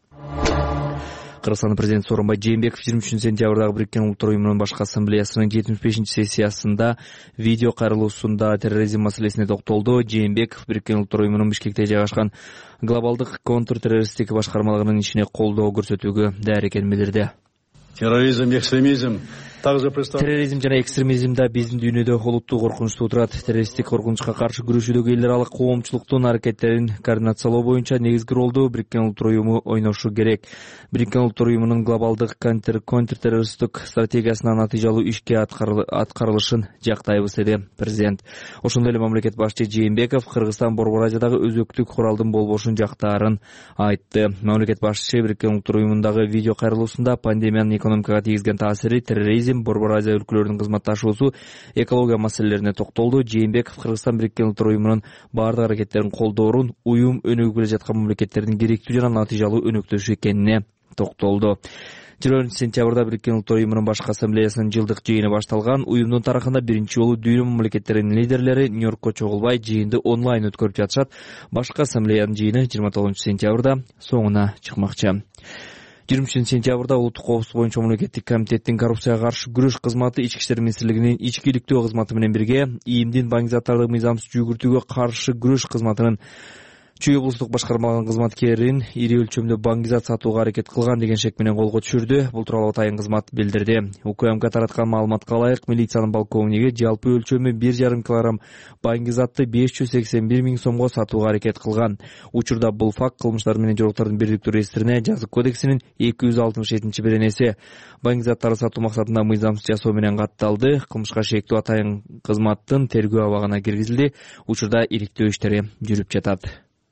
Кыргызстандын президенти Сооронбай Жээнбеков 23-сентябрдагы Бириккен Улуттар Уюмунун башкы ассамблеясынын 75-сессиясында видео кайрылуусунда терроризм маселесине токтолду. Жээнбеков Бириккен Улуттар Уюмунун Бишкекте жайгашкан глобалдык контртеррористтик башкармалыгынын ишине колдоо көрсөтүүгө даяр экенин билдирди. Терроризм, экстремизм. Терроризм жана экстремизмда биздин дүйнөдө олуттуу коркунуч туудурат. Террористтик коркунучка каршы күрөшүүдөгү эл аралык коомчулуктун аракеттерин координациялоо боюнча негизги ролду Бириккен Улуттар Уюму ойношу керек. Бириккен Улуттар Уюмунун глобалдык контртеррористтик стратегиясына натыйжалуу ишке аткарылышын жактайбыз, деди президент. Ошондой эле мамлекет башчы Жээнбеков Кыргызстан Борбор Азиядагы өзөктүк куралдын болбошун жактаарын айтты. Мамлекет башчы Бириккен Улуттар Уюмундагы видео кайрылуусунда пандемиянын экономикага тийгизген таасири, терроризм, Борбор Азия өлкөлөрүнүн кызматташуусу, экология маселелерине токтолду. Жээнбеков Кыргызстан Бириккен Улуттар Уюмунун бардык аракеттерин колдоорун, уюм өнүгүп келе жаткан мамлекеттердин керектүү жана натыйжалуу өнөктөшү экенине токтолду. 20-сентябрда Бириккен Улуттар Уюмунун башкы ассамблеясынын жылдык жыйыны башталган. Уюмдун тарыхында биринчи жолу дүйнө мамлекеттеринин лидерлери Нью-Йоркко чогулбай жыйынды онлайн өткөрүп жатышат. Башкы ассамблеянын жыйыны 29-сентябрда соңуна чыкмакчы. 20-сентябрда Улуттук коопсуздук боюнча мамлекеттик комитеттин коррупцияга каршы күрөш кызматы Ички иштер министрлигинин ичкиликтөө кызматы менен бирге ийимдин баңгизаттарды мыйзамсыз жүгүртүүгө каршы күрөш кызматынын Чүй облустук башкармалыгынын кызматкерин ири өлчөмдө баңгизат сатууга аракет кылган деген шек менен колго түшүрдү. Бул тууралуу Атайын кызмат билдирди. УКМК тараткан маалыматка ылайык, милициянын полковниги жалпы өлчөмү 1,5 килограмм баңгизатты 581 миң сомго сатууга аракет кылган. Учурда бул факт кылмыштар менен жоруктардын бирликтүү реестрине Жазык кодексинин 267-беренеси баңгизаттарды сатуу максатында мыйзамсыз жасоо менен катталды. Кылмышка шектүү Атайын кызматтын тергөө абагына киргизилди. Учурда ириктөө иштери жүрүп жатат.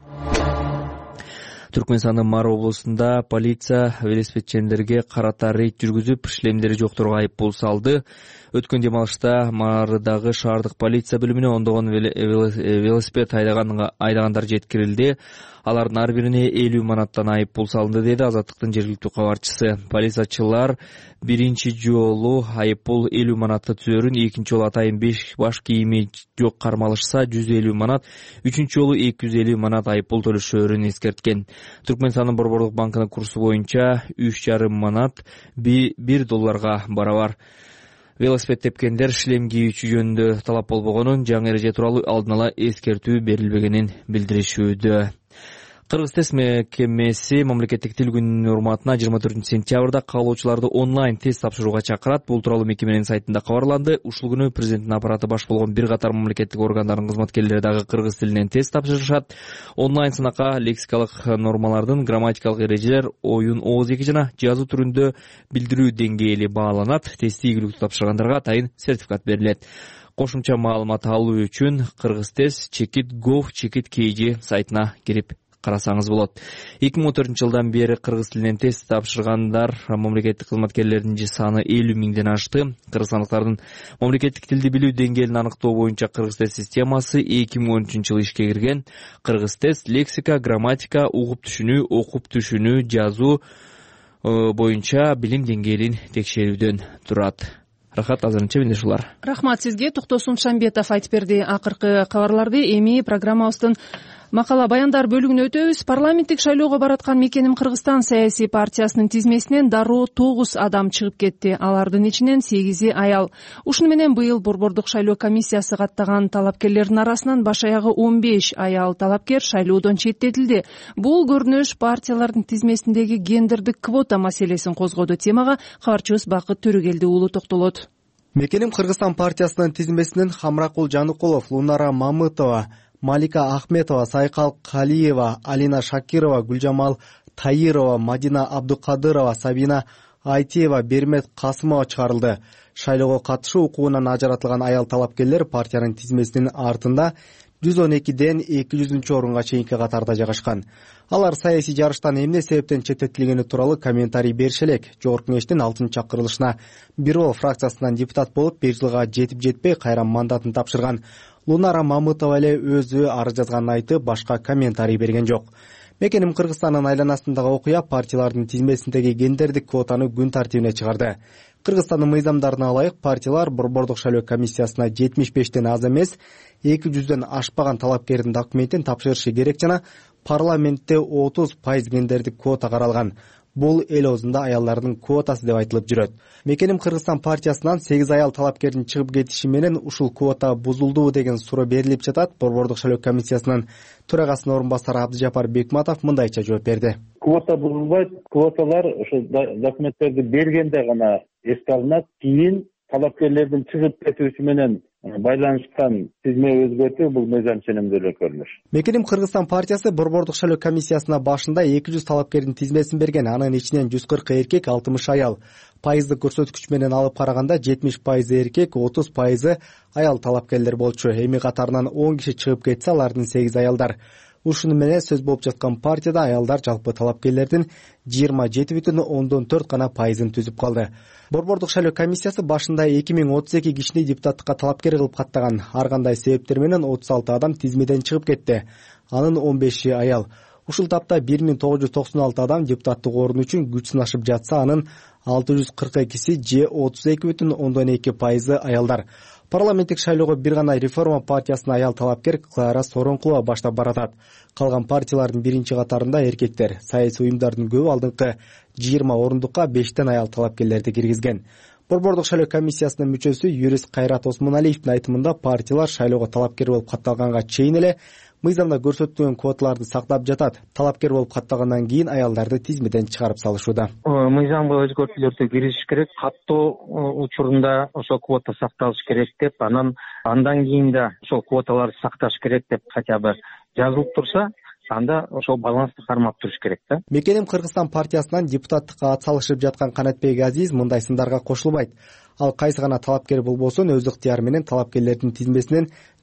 Түркмөнстандын Мар облусунда полиция велосипедчилерге карата рейд жүргүзүп, ишлемдери жокторго айыппул салды. Өткөн демалышта Мардагы шаардык полиция бөлүмүнө ондогон велосипед айдагандар жеткирилди. Алардын ар бирине 50 манаттан айып пул салынды, деди Азаттыктын жергиликтүү кабарчысы. Полициячылар биринчи жолу айып пул 50 манатты түзөрүн, экинчи жолу атайын 5 баш кийими жок кармалышса 150 манат, үчүнчү жолу 250 манат айып пул төлөшөөрүн эскерткен. Түркмөнстандын Борбордук банкынын курсу боюнча 3,5 манат $1 барабар. Велосипед тепкендер шлем кийүүчү жөнүндө талап болбогонун, жаңы эреже тууралуу алдын ала эскертүү берилбегенин билдиришүүдө. Кыргыз тест мекемеси мамлекеттик тил күнүнүн урматына 24 сентябрда каалоочуларды онлайн тест тапшырууга чакырат. Бул тууралуу мекеменин сайтында кабарланды. Ушул күнү президенттин аппараты баш болгон бир катар мамлекеттик органдардын кызматкерлери дагы кыргыз тилинен тест тапшырышат. Онлайн сынакка лексикалык нормалардын, грамматикалык эрежелер, оюн ооз эки жана жазуу түрүндө билдирүү деңгээли бааланат. Тестти ийгиликтүү тапшыргандарга атайын сертификат берилет. Кошумча маалымат алуу үчүн kyrgyztest.gov.kg сайтына кирип карасаңыз болот. 2014 жылдан бери кыргыз тилинен тест тапшыргандар мамлекеттик кызматкерлердин саны 50 миңден ашты. Кыргызстандыктардын мамлекеттик тилди билүү деңгээлин аныктоо боюнча кыргыз тест системасы 2013 жылы ишке кирген. Кыргыз тест лексика, грамматика, угуп түшүнүү, окуп түшүнүү, жазуу боюнча билим деңгээлин текшерүүдөн турат. Рахат, азырынча менде ушулар. Рахмат сизге. Токтосун Шамбетов айтып берди акыркы кабарларды. Эми программабыздын макала баяндар бөлүгүнө өтөбүз. Парламенттик шайлоого бараткан Мекеним Кыргызстан саясий партиясынын тизмесинен дароо 9 адам чыгып кетти. Алардын ичинен 8 аял. Ушуну менен быйыл Борбордук шайлоо комиссиясы каттаган талапкерлердин арасынан баш аягы 15 аял талапкер шайлоодон четтетилди. Бул көрүнүш партиялардын тизмесиндеги гендердик квота маселесин козгоду. Темага кабарчыбыз Бакыт Төрөгелди уулу токтолот. Мекеним Кыргызстан партиясынын тизмесинен Хамракул Жаныкулов, Лунара Мамытова, Малика Ахметова, Сайкал Калиева, Алина Шакирова, Гүлжамал Таирова, Мадина Абдукадырова, Сабина Айтиева, Бермет Касымова чыгарылды. Шайлоого катышуу укугунан ажыратылган аял талапкерлер партиянын тизмесинин артында 112ден 200 орунга чейинки катарда жайгашкан. Алар саясий жарыштан эмне себептен четтетилгени тууралуу комментарий бериши элек. Жогорку кеңештин 6-чакырылышына Бирол фракциясынан депутат болуп 1 жылга жетип-жетпей кайра мандатын тапшырган Лунара Мамытова эле өзү арыз жазганын айтып, башка комментарий берген жок. Мекеним Кыргызстандын айланасындагы окуя партиялардын тизмесиндеги гендердик квотаны күн тартибине чыгарды. Кыргызстандын мыйзамдарына ылайык партиялар Борбордук шайлоо комиссиясына 75ден аз эмес 200дөн ашпаган талапкердин документин тапшырышы керек жана парламентте 30% гендердик квота каралган. Бул эл оозунда аялдардын квотасы деп айтылып жүрөт. Мекеним Кыргызстан партиясынан 8 аял талапкердин чыгып кетиши менен ушул квота бузулдубу деген суроо берилип жатат. Борбордук шайлоо комиссиясынын төрагасынын орун басары Абдыжапар Бекматов мындайча жооп берди. Квота бузулбайт. Квоталар ошо документтерди бергенде гана эске алынат. Кийин талапкерлердин чыгып кетиши менен байланышкан тизме өзгөртүү бул мыйзам ченемдүү эле көрүнүш. Мекеним Кыргызстан партиясы Борбордук шайлоо комиссиясына башында 200 талапкердин тизмесин берген. Анын ичинен 140 эркек, 60 аял. Пайыздык көрсөткүч менен алып караганда 70% эркек, 30% аял талапкерлер болчу. Эми катарынан 10 киши чыгып кетсе, алардын 8 аялдар. Ушуну менен сөз болуп жаткан партияда аялдар жалпы талапкерлердин 27,4 гана пайызын түзүп калды. Борбордук шайлоо комиссиясы башында 2032 кишини депутаттыкка талапкер кылып каттаган. Ар кандай себептер менен 36 адам тизмеден чыгып кетти. Анын 15 аял. Ушул тапта 1996 адам депутаттык орун үчүн күч сынашып жатса, анын 642си же 32,2% аялдар. Парламенттик шайлоого бир гана Реформа партиясынын аял талапкер Клара Соронкулова баштап баратат. Калган партиялардын биринчи катарында эркектер. Саясий уюмдардын көбү алдыңкы 20 орундукка 5тен аял талапкерлерди киргизген. Борбордук шайлоо комиссиясынын мүчөсү юрист Кайрат Осмоналиевдин айтымында партиялар шайлоого талапкер болуп катталганга чейин эле мыйзамда көрсөтүлгөн квоталарды сактап жатат. Талапкер болуп катталгандан кийин аялдарды тизмеден чыгарып салышууда. Мыйзамга өзгөртүүлөрдү киргизиш керек. Каттоо учурунда ошол квота сакталыш керек деп, андан кийин да ошол квоталарды сакташ керек деп хотя бы жазылып турса, анда ошол балансты кармап туруш керек да. Мекеним Кыргызстан партиясынан депутаттыкка ат салышып жаткан Канатбек Азиз мындай сындарга кошулбайт. Ал кайсы гана талапкер болбосун өз ыктыяры менен талапкерлердин тизмесинен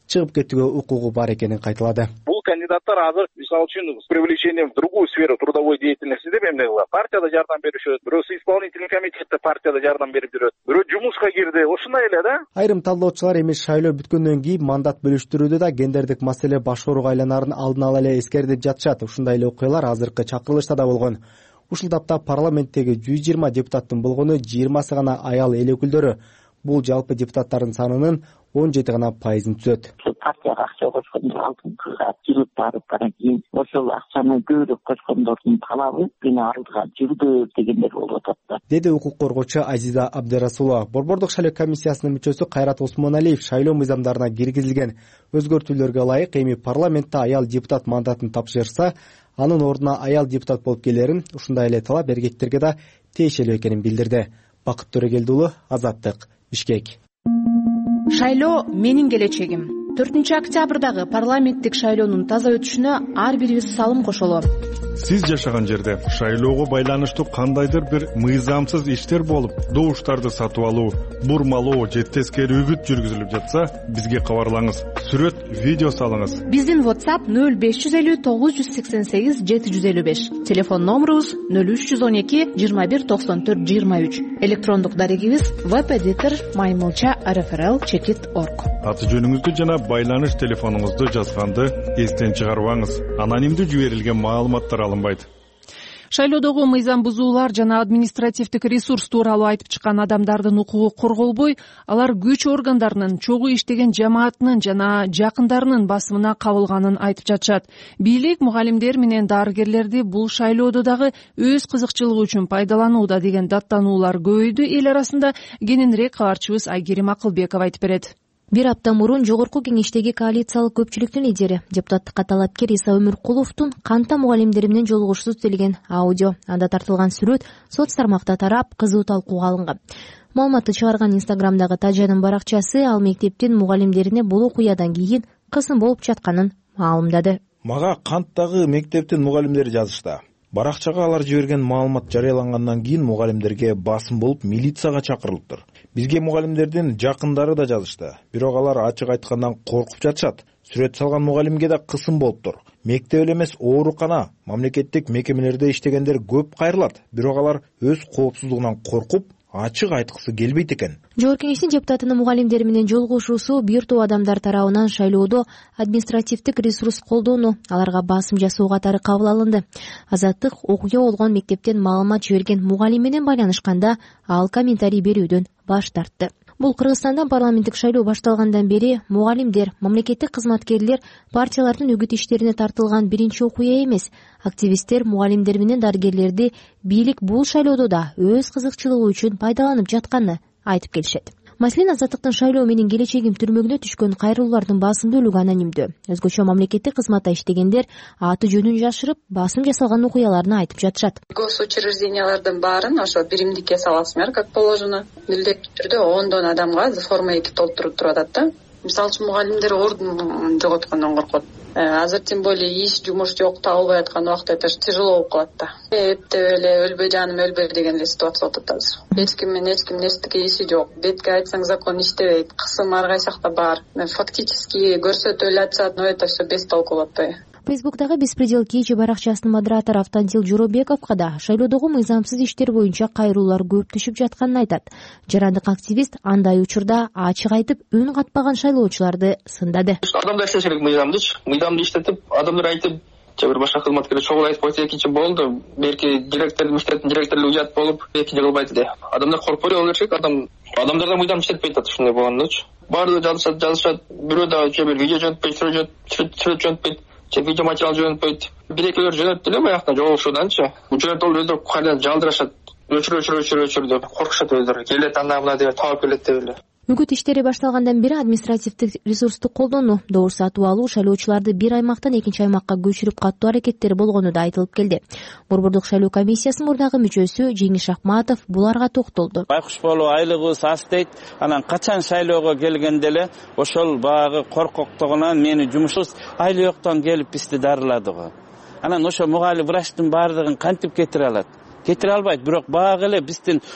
чыгып кетүүгө укугу бар экенин кайталады. Бул кандидаттар азыр мисалы үчүн с привлечением в другую сферу трудовой деятельности деп эмне кылат. Партияда жардам беришет, бирөөсү исполнительный комитетте партияда жардам берип жүрөт, бирөө жумушка кирди, ушундай эле да. Айрым талдоочулар эми шайлоо бүткөндөн кийин мандат бөлүштүрүүдө да гендердик маселе башкарууга айланарын алдын ала эле эскертип жатышат. Ушундай эле окуялар азыркы чакырылышта да болгон. Ушул тапта парламенттеги 120 депутаттын болгону 20сы гана аял эл өкүлдөрү. Бул жалпы депутаттардын санынын 17 гана пайызын түзөт. Партияга акча кошкондор алдыңкыга жүрүп барып анан кийин ошол акчаны көбүрөөк кошкондордун талабы бина алдыга жүрдү дегендер болуп атат, деди укук коргоочу Азиза Абдырасулова. Борбордук шайлоо комиссиясынын мүчөсү Кайрат Осмоналиев шайлоо мыйзамдарына киргизилген өзгөртүүлөргө ылайык эми парламентте аял депутат мандатын тапшырса, анын ордуна аял депутат болуп келерин, ушундай эле талап эркектерге да тиешелүү экенин билдирди. Бакыт Төрөгелди уулу, Азаттык, Бишкек. Шайлоо менин келечегим. 4-октябрдагы парламенттик шайлоонун таза өтүшүнө ар бирибиз салым кошолу. Сиз жашаган жерде шайлоого байланыштуу кандайдыр бир мыйзамсыз иштер болуп, добуштарды сатып алуу, бурмалоо же тескери үгүт жүргүзүлүп жатса, бизге кабарлаңыз. Сүрөт, видео салыңыз. Биздин WhatsApp 0550 988 755. Телефон номерубуз 0312 21 94 23. Электрондук дарегибиз webeditor@maymulcha.rfrl.org. Аты жөнүңүздү жана байланыш телефонуңузду жазганды эстен чыгарбаңыз. Анонимдүү жиберилген маалыматтар алынбайт. Шайлоодогу мыйзам бузуулар жана административдик ресурс тууралуу айтып чыккан адамдардын укугу корголбой, алар күч органдарынын чогуу иштеген жамаатынын жана жакындарынын басымына кабылганын айтып жатышат. Бийлик мугалимдер менен дарыгерлерди бул шайлоодо дагы өз кызыкчылыгы үчүн пайдаланууда деген даттануулар көбөйдү. Эл арасында кененирээк кабарчыбыз Айгерим Акылбеков айтып берет. Бир апта мурун жогорку кеңештеги коалициялык көпчүлүктүн лидери, депутаттыкка талапкер Иса Өмүркуловдун канта мугалимдери менен жолугушуусу түзүлгөн аудио, анда тартылган сүрөт соц тармакта тарап, кызуу талкууга алынган. Маалыматты чыгарган Инстаграмдагы Тажанын баракчасы ал мектептин мугалимдерине бул окуядан кийин кысым болуп жатканын маалымдады. Мага канттагы мектептин мугалимдери жазышты. Баракчага алар жиберген маалымат жарыялангандан кийин мугалимдерге басым болуп милицияга чакырылыптыр. Бизге мугалимдердин жакындары да жазышты. Бирок алар ачык айткандан коркуп жатышат. Сүрөт салган мугалимге да кысым болуптур. Мектеп эле эмес, оорукана, мамлекеттик мекемелерде иштегендер көп кайрылат. Бирок алар өз коопсуздугунан коркуп, ачык айткысы келбейт экен. Жогорку кеңештин депутатынын мугалимдери менен жолугушуусу бир топ адамдар тарабынан шайлоодо административдик ресурс колдоону, аларга басым жасоо катары кабыл алынды. Азаттык окуя болгон мектептен маалымат жиберген мугалим менен байланышканда ал комментарий берүүдөн баш тартты. Бул Кыргызстандан парламенттик шайлоо башталгандан бери мугалимдер, мамлекеттик кызматкерлер, партиялардын үгүт иштерине тартылган биринчи окуя эмес. Активисттер мугалимдер менен дарыгерлерди бийлик бул шайлоодо да өз кызыкчылыгы үчүн пайдаланып жатканын айтып келишет. Маселен, Азаттыктын шайлоо менин келечегим түрмөгүнө түшкөн кайрылуулардын басым бөлүгү анонимдүү. Өзгөчө мамлекеттик кызматта иштегендер аты жөнүн жашырып, басым жасалган окуяларны айтып жатышат. Госучреждениялардын баарын ошо биримдикке саласыңар, как положено. Милдеттүү түрдө 10 адамга форма 2 толтуруп туруп атат да. Мисалы үчүн мугалимдер ордун жоготкондон коркот. Азыр тем более иш, жумуш жок, табылбай аткан убакта это тяжело болуп калат да. Эптеп эле өлбөй жаным өлбөй деген эле ситуация болуп атат азыр. Эч ким менен эч ким эчтеке иши жок. Бетке айтсаң закон иштебейт. Кысым ар кайсы жакта бар. Фактически көрсөтүп эле атышат, но это все без толку болуп атпайбы. Фейсбуктагы Беспредел кечи баракчасынын модератору Автантил Жоробековго да шайлоодогу мыйзамсыз иштер боюнча кайрылуулар көп түшүп жатканын айтат. Жарандык активист андай учурда ачык айтып, үн катпаган шайлоочуларды сындады. Адамдар иштеш керек мыйзамды иштетип, адамдар айтып, же бир башка кызматкерлер чогуу айтып койсо экинчи болду. Берки директордун иштетин директорлук уят болуп, экинчи кылбайт эле. Адамдар коркпой болуш керек, адамдарда мыйзам иштетпейт атат ушундай болгондочу. Баардыгы жазышат, бирөө да же бир видео жөнөтпөйт, сүрөт жөнөтпөйт. Видео материал жөнөтпөйт. Бир-экилер жөнөттү эле баягыдан жолугушууданчы. Жөнөтүп өздөрү кайдан жалдырашат. Өчүрө деп коркушат өздөрү. Келет анда мына деп таап келет деп эле. Үгүт иштери башталгандан бери административдик ресурсту колдонуу, добур сатып алуу шайлоочуларды бир аймактан экинчи аймакка көчүрүп каттуу аракеттери болгону да айтылып келди. Борбордук шайлоо комиссиясынын мурдагы мүчөсү Жеңиш Акматов буларга токтолду. Байкуш болуу айлыгыбыз аз дейт. Анан качан шайлоого келгенде эле ошол багы коркоктугунан мени жумушубуз айлы жоктон келип бизди дарылады го. Анан ошо мугалим врачтын баардыгын кантип кетире алат? Кетире албайт, бирок багы эле биздин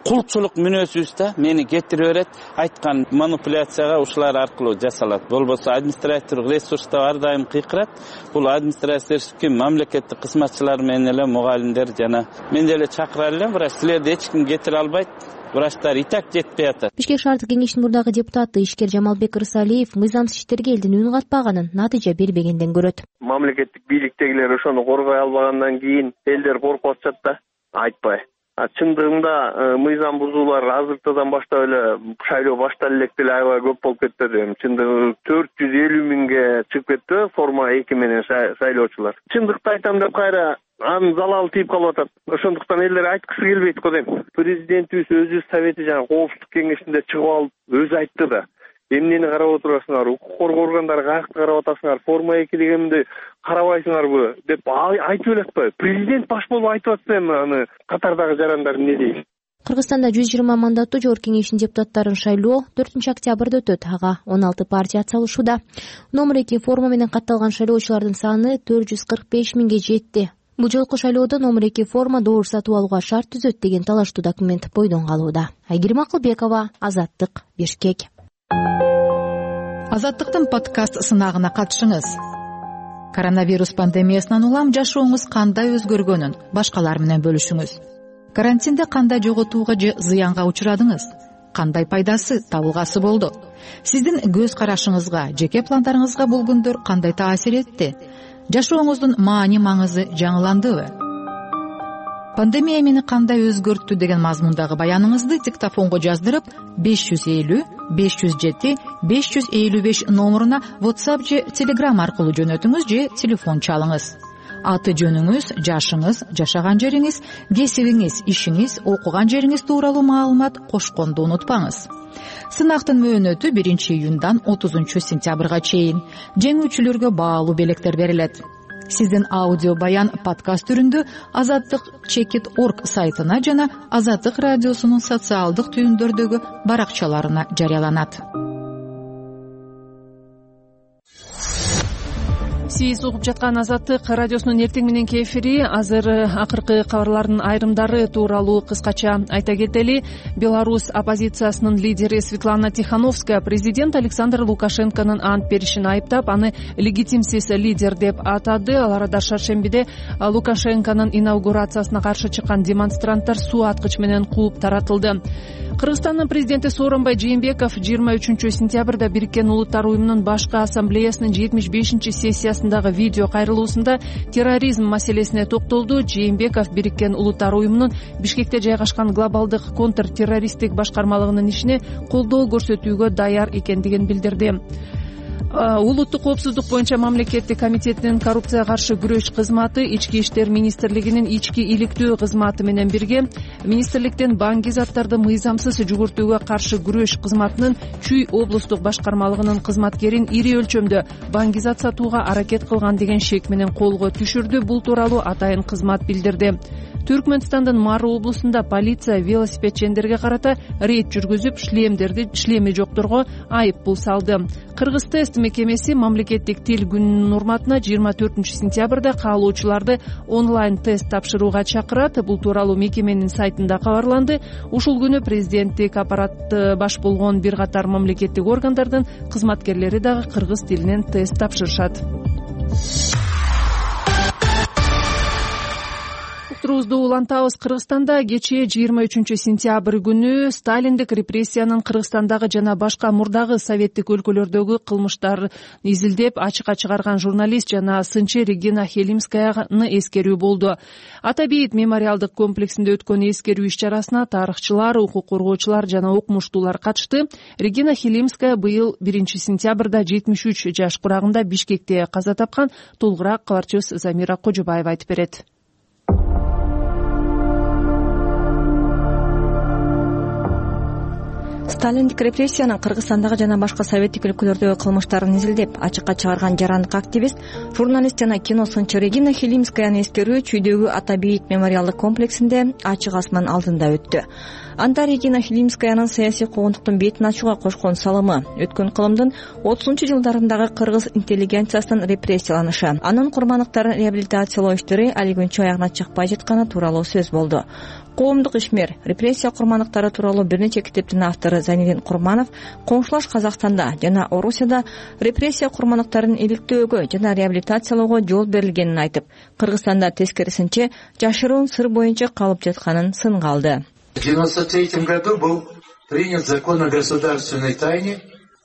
кулчулук мүнөзүбүз да мени кетирип берет, айткан манипуляцияга ушулар аркылуу жасалат. Болбосо административдик ресурс да ар дайым кыйкырат. Бул административдик мамлекеттик кызматчылар менен эле мугалимдер жана мен деле чакыра элем, бирок силерди эч ким кетире албайт. Врачтар и так жетпей атат. Бишкек шаардык кеңешинин мурдагы депутаты ишкер Жамалбек Рысалиев мыйзамсыз иштерге элдин үн катпаганын, натыйжа бербегенден көрөт. Мамлекеттик бийликтегилер ошону коргой албагандан кийин элдер коркуп атышат да, айтпай. Чындыгында мыйзам бузуулар азыртадан баштап эле шайлоо башталып элек деле аябай көп болуп кетти. Чындыгы 450 миңге чыгып кетти форма 2 менен шайлоочулар. Чындыкты айтам деп кайра анын залалы тийип калып атат. Ошондуктан элдер айткысы келбейт го дейм. Президентибиз өзү совети жана коопсуздук кеңешинде чыгып алып өзү айтты да. Эмнени карап отурасыңар, укук коргоо органдары каякты карап атасыңар, форма 2 дегенди карабайсыңарбы деп айтып эле атпайбы? Президент баш болуп айтып атса эми аны катардагы жарандар эмне дейт? Кыргызстанда 120 мандаттуу жогорку кеңештин депутаттарын шайлоо 4-октябрда өтөт. Ага 16 партия атсалышууда. Номер 2 форма менен катталган шайлоочулардын саны 445 миңге жетти. Бул жолку шайлоодо номер 2 форма добур сатып алууга шарт түзөт деген талаштуу документ бойдон калууда. Айгерим Акылбекова, Азаттык, Бишкек. Азаттыктын подкаст сынагына катышыңыз. Коронавирус пандемиясынан улам жашооңуз кандай өзгөргөнүн башкалар менен бөлүшүңүз. Карантинде кандай жоготууга же зыянга учурадыңыз? Кандай пайдасы, табылгасы болду? Сиздин көз карашыңызга, жеке пландарыңызга бул күндөр кандай таасир этти? Жашооңуздун маани-маңызы жаңыландыбы? Пандемия мени кандай өзгөрттү деген мазмундагы баяныңызды диктофонго жаздырып 550-507-555 номуруна WhatsApp же Telegram аркылуу жөнөтүңүз же телефон чалыңыз. Аты жөнүңүз, жашыңыз, жашаган жериңиз, кесибиңиз, ишиңиз, окуган жериңиз тууралуу маалымат кошконду унутпаңыз. Сынактын мөөнөтү 1-июндан 30-сентябрга чейин. Жеңүүчүлөргө баалуу белектер берилет. Сиздин аудио баян подкаст түрүндө azattik.org сайтына жана Азаттык радиосунун социалдык түйүндөрдөгү баракчаларына жарыяланат. Сиз угуп жаткан Азаттык радиосунун эртең мененки эфири. Азыр акыркы кабарлардын айрымдары тууралуу кыскача айта кетели. Беларусь оппозициясынын лидери Светлана Тихановская президент Александр Лукашенконун ант беришин айыптап, аны легитимсиз лидер деп атады. Ал арада шаршембиде Лукашенконун инаугурациясына каршы чыккан демонстранттар суу аткыч менен кууп таратылды. Кыргызстандын президенти Сооронбай Жээнбеков 23-сентябрда Бириккен Улуттар уюмунун башкы ассамблеясынын 75-сессиясындагы видео кайрылуусунда терроризм маселесине токтолду. Жээнбеков Бириккен Улуттар уюмунун Бишкекте жайгашкан глобалдык контртеррористтик башкармалыгынын ишине колдоо көрсөтүүгө даяр экендигин билдирди. Улуттук коопсуздук боюнча мамлекеттик комитетинин коррупцияга каршы күрөш кызматы Ички иштер министрлигинин ички иликтөө кызматы менен бирге министрликтен банк заттарды мыйзамсыз жүгүртүүгө каршы күрөш кызматынын Чүй облустук башкармалыгынын кызматкерин ири өлчөмдө банк зат сатууга аракет кылган деген шек менен колго түшүрдү. Бул тууралуу атайын кызмат билдирди. Түркмөнстандын Мары облусунда полиция велосипедчендерге карата рейд жүргүзүп, шлеми жокторго айып пул салды. Кыргыз тест мекемеси мамлекеттик тил күнүнүн урматына 24-сентябрда каалоочуларды онлайн тест тапшырууга чакырат. Бул тууралуу мекеменин сайтында кабарланды. Ушул күнү президенттик аппаратты баш болгон бир катар мамлекеттик органдардын кызматкерлери дагы кыргыз тилинен тест тапшырышат. Улантабыз. Кыргызстанда кечээ 23-сентябрь күнү сталиндик репрессиянын Кыргызстандагы жана башка мурдагы советтик өлкөлөрдөгү кылмыштарын изилдеп ачыкка чыгарган журналист жана сынчы Регина Хелимскаяны эскерүү болду. Ата бейит мемориалдык комплексинде өткөн эскерүү иш-чарасына тарыхчылар, укук коргоочулар жана окумуштуулар катышты. Регина Хелимская быйыл 1-сентябрда 73 жаш курагында Бишкекте каза тапкан. Толугураак кабарчыбыз Замира Кожобаева айтып берет. Сталиндик репрессиянын Кыргызстандагы жана башка советтик өлкөлөрдөгү кылмыштарын изилдеп ачыкка чыгарган жарандык активист, журналист жана кино сынчы Регина Хелимскаяны эскерүү Чүйдөгү Ата бейит мемориалдык комплексинде ачык асман алдында өттү. Анда Регина Хелимскаянын саясий куугунтуктун бетин ачууга кошкон салымы, өткөн кылымдын 30-жылдарындагы кыргыз интеллигенциясынын репрессияланышы, анын курмандыктарын реабилитациялоо иштери али күнчө аягына чыкпай жатканы тууралуу сөз болду. коомдук ишмер репрессия курмандыктары тууралуу бир нече китептин автору Зайнидин Курманов коңшулаш Казакстанда жана Орусияда репрессия курмандыктарын иликтөөгө жана реабилитациялоого жол берилгенин айтып, Кыргызстанда тескерисинче жашыруун сыр боюнча калып жатканын сынга алды. В 1993 году был принят закон о государственной тайне.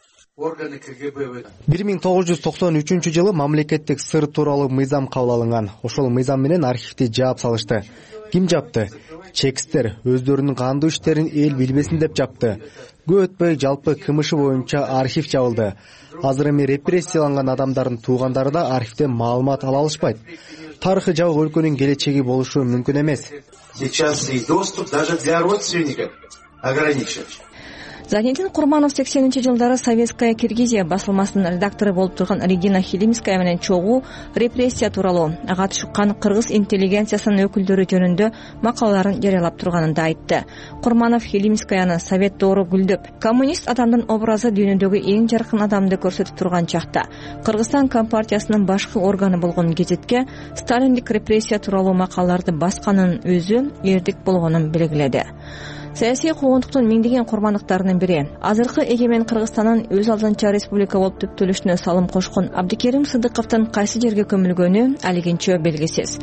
1993 жылы мамлекеттик сыр тууралуу мыйзам кабыл алынган. Ошол мыйзам менен архивди жаап салышты. Ким жапты? Чекисттер өздөрүнүн кандуу иштерин эл билбесин деп жапты. Көп өтпөй жалпы КМШ боюнча архив жабылды. Азыр эми репрессияланган адамдардын туугандары да архивден маалымат ала алышпайт. Тарыхы жабык өлкөнүн келечеги болушу мүмкүн эмес. Сейчас и доступ даже для родственников ограничен. Зайнидин Курманов 80-жылдары Советская Киргизия басылмасынын редактору болуп турган Регина Хилимская менен чогуу репрессия тууралуу ага чыккан кыргыз интеллигенциясынын өкүлдөрү жөнүндө макалаларын жарыялап турганын да айтты. Курманов Хилимскаяны совет доору гүлдөп, коммунист адамдын образы дүйнөдөгү эң жаркын адамды көрсөтүп турган чакта Кыргызстан Компартиясынын башкы органы болгон гезитке сталиндик репрессия тууралуу макалаларды басканын өзү эрдик болгонун белгиледи. Саясий куугунтуктун миңдеген курмандыктарынын бири азыркы эгемен Кыргызстандын өз алдынча республика болуп түптөлүшүнө салым кошкон Абдикерим Сыдыковдун кайсы жерге көмүлгөнү алигинче белгисиз.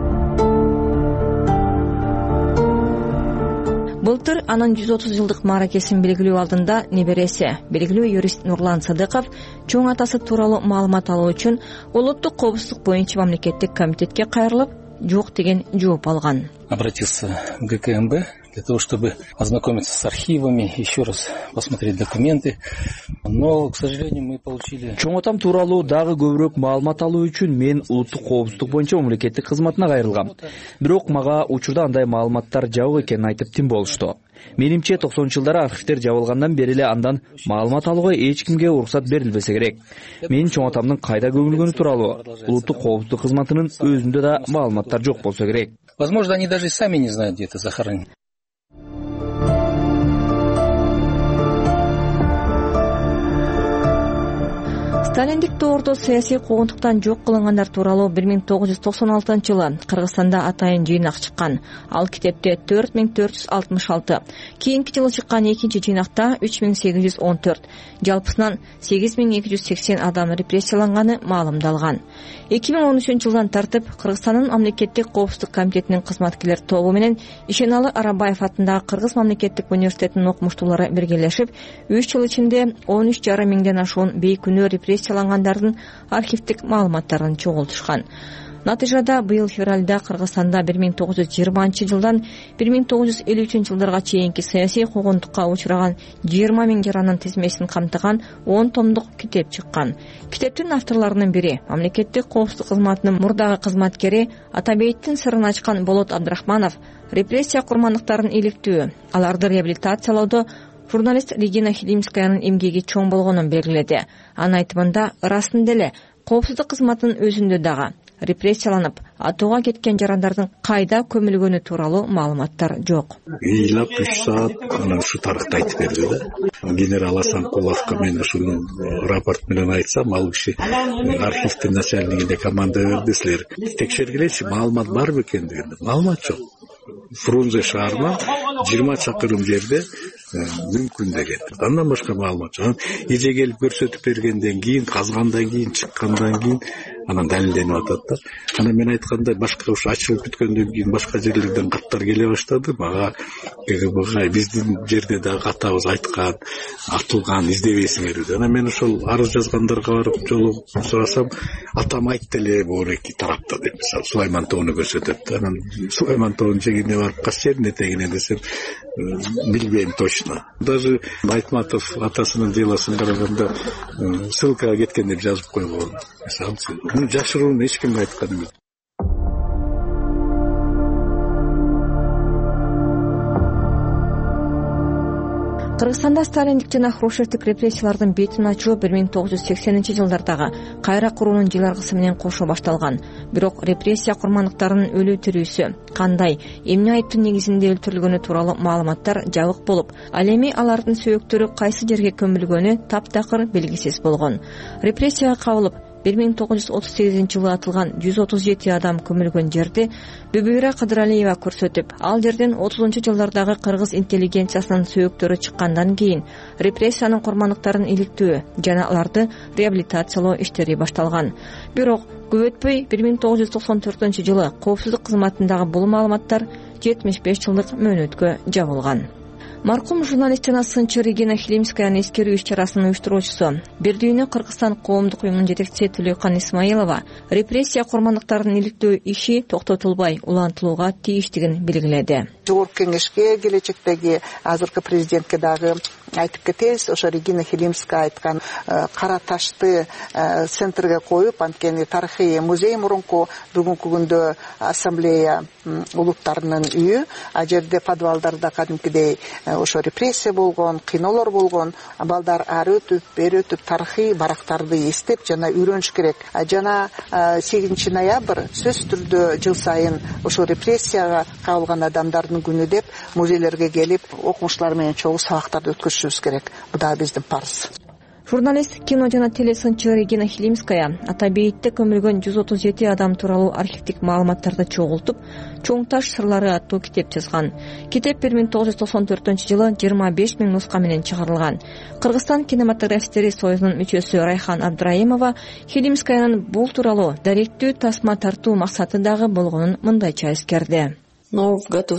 Былтыр анын 130 жылдык мааракесин белгилөө алдында небереси, белгилүү юрист Нурлан Сыдыков чоң атасы тууралуу маалымат алуу үчүн Улуттук коопсуздук боюнча мамлекеттик комитетке кайрылып, жок деген жооп алган. Обратился в ГКМБ для того, чтобы ознакомиться с архивами, еще раз посмотреть документы. Но, к сожалению, мы получили... Чоң атам тууралуу дагы көбүрөөк маалымат алуу үчүн мен улуттук коопсуздук боюнча мамлекеттик кызматына кайрылгам. Бирок мага учурда андай маалыматтар жабык экенин айтып тим болушту. Менимче 90-жылдары архивдер жабылгандан бери эле андан маалымат алууга эч кимге уруксат берилбесе керек. Менин чоң атамдын кайда көмүлгөнү тууралуу улуттук коопсуздук кызматынын өзүндө да маалыматтар жок болсо керек. Возможно, они даже сами не знают, где это захоронено. Сталиндик доордо саясий куугунтуктан жок кылынгандар тууралуу 1996-жылы Кыргызстанда атайын жыйнак чыккан. Ал китепте 4466, кийинки жылы чыккан экинчи жыйнакта 3814, жалпысынан 8280 адам репрессияланганы маалымдалган. 2013-жылдан тартып Кыргызстандын мамлекеттик коопсуздук комитетинин кызматкерлер тобу менен Ишеналы Арабаев атындагы Кыргыз мамлекеттик университетинин окумуштуулары биргелешип 3 жыл ичинде 13,5 миңден ашуун бейкүнөө репрессиялангандардын архивдик маалыматтарын чогултушкан. Натыйжада быйыл февралда Кыргызстанда 1920-жылдан 1953-жылдарга чейинки саясий куугунтукка учураган 20 миң жаранын тизмесин камтыган 10 томдук китеп чыккан. Китептин авторлорунун бири мамлекеттик коопсуздук кызматынын мурдагы кызматкери Атабейттин сырын ачкан Болот Абдрахманов репрессия курмандыктарын иликтөө, аларды реабилитациялоодо журналист Регина Хилимскаянын эмгеги чоң болгонун белгиледи. Анын айтымында ырасында эле коопсуздук кызматынын өзүндө дагы репрессияланып, атууга кеткен жарандардын кайда көмүлгөнү тууралуу маалыматтар жок. Ыйлап 3 саат анан ушу тарыхты айтып берди да. Генерал Асанкуловго мен ушуну рапорт менен айтсам, ал киши архивдин начальнигине команда берди, силер текшергилечи, маалымат барбы экен дегенде. Маалымат жок. Фрунзе шаарынан 20 чакырым жерде мүмкүн деген. Андан башка маалымат жок. Эже келип көрсөтүп бергенден кийин, казгандан кийин, чыккандан кийин анан далилденип атат да. Анан мен айткандай башка ушу ачылып бүткөндөн кийин башка жерлерден каттар келе баштады. Мага КГБга биздин жерде да катабыз айткан, атылган, издебейсиңер деп. Анан мен ошол арыз жазгандарга барып жолугуп сурасам, атам айтты эле бул эки тарапта деп. Мисалы Сулайман тоону көрсөтөт да. Анан Сулайман тоонун жегине барып кайсы жердин этегине десем, билбейм точно. Даже Айтматов атасынын делосун караганда ссылкага кеткен деп жазып койгон. Мисалы жашыруун эч кимге айткан эмес. Кыргызстанда сталиндик жана хрущевдик репрессиялардын бетин ачуу 1980-жылдардагы кайра куруунун жыларгысы менен кошо башталган. Бирок репрессия курмандыктарынын өлүү тирүүсү, кандай, эмне айыптын негизинде өлтүрүлгөнү тууралуу маалыматтар жабык болуп, ал эми алардын сөөктөрү кайсы жерге көмүлгөнү таптакыр белгисиз болгон. Репрессияга кабылып 1938-жылы атылган 137 адам көмүлгөн жерди Бүбүйра Кыдыралиева көрсөтүп, ал жерден 30-жылдардагы кыргыз интеллигенциясынын сөөктөрү чыккандан кийин репрессиянын курмандыктарын иликтөө жана аларды реабилитациялоо иштери башталган. Бирок көп өтпөй 1994-жылы коопсуздук кызматындагы бул маалыматтар 75 жылдык мөөнөткө жабылган. Маркум журналист жана сынчы Регина Хилимскаянын эскерүү иш-чарасынын уюштуруучусу, Бирдүйнө Кыргызстан коомдук уюмунун жетекчиси Түлөкан Исмаилова репрессия курмандыктарын иликтөө иши токтотулбай улантылууга тийиштигин белгиледи. Жогорку кеңешке, келечектеги азыркы президентке дагы айтып кетебиз. Ошо Регина Хилимская айткан кара ташты центрге коюп, анткени тарыхый музей мурунку бүгүнкү күндө ассамблея улуттарынын үйү, а жерде подвалдарда кадимкидей ошо репрессия болгон, кыйноолор болгон, балдар ары өтүп, бери өтүп тарыхый барактарды эстеп жана үйрөнүш керек. Жана 8 ноябрь сөзсүз түрдө жыл сайын ошо репрессияга кабылган адамдардын күнү деп музейлерге келип, окумуштуулар менен чогуу сабактарды өткөрүшүбүз керек. Бул да биздин парыз. Журналист, кино жана телесынчы Регина Хилимская Ата бейитте көмүлгөн 137 адам тууралуу архивдик маалыматтарды чогултуп, Чоң таш сырлары аттуу китеп жазган. Китеп 1994-жылы 25 000 нуска менен чыгарылган. Кыргызстан кинематографисттери союзунун мүчөсү Райхан Абдраимова Хилимскаянын бул тууралуу даректүү тасма тартуу максаты дагы болгонун мындайча эскерди. Но в году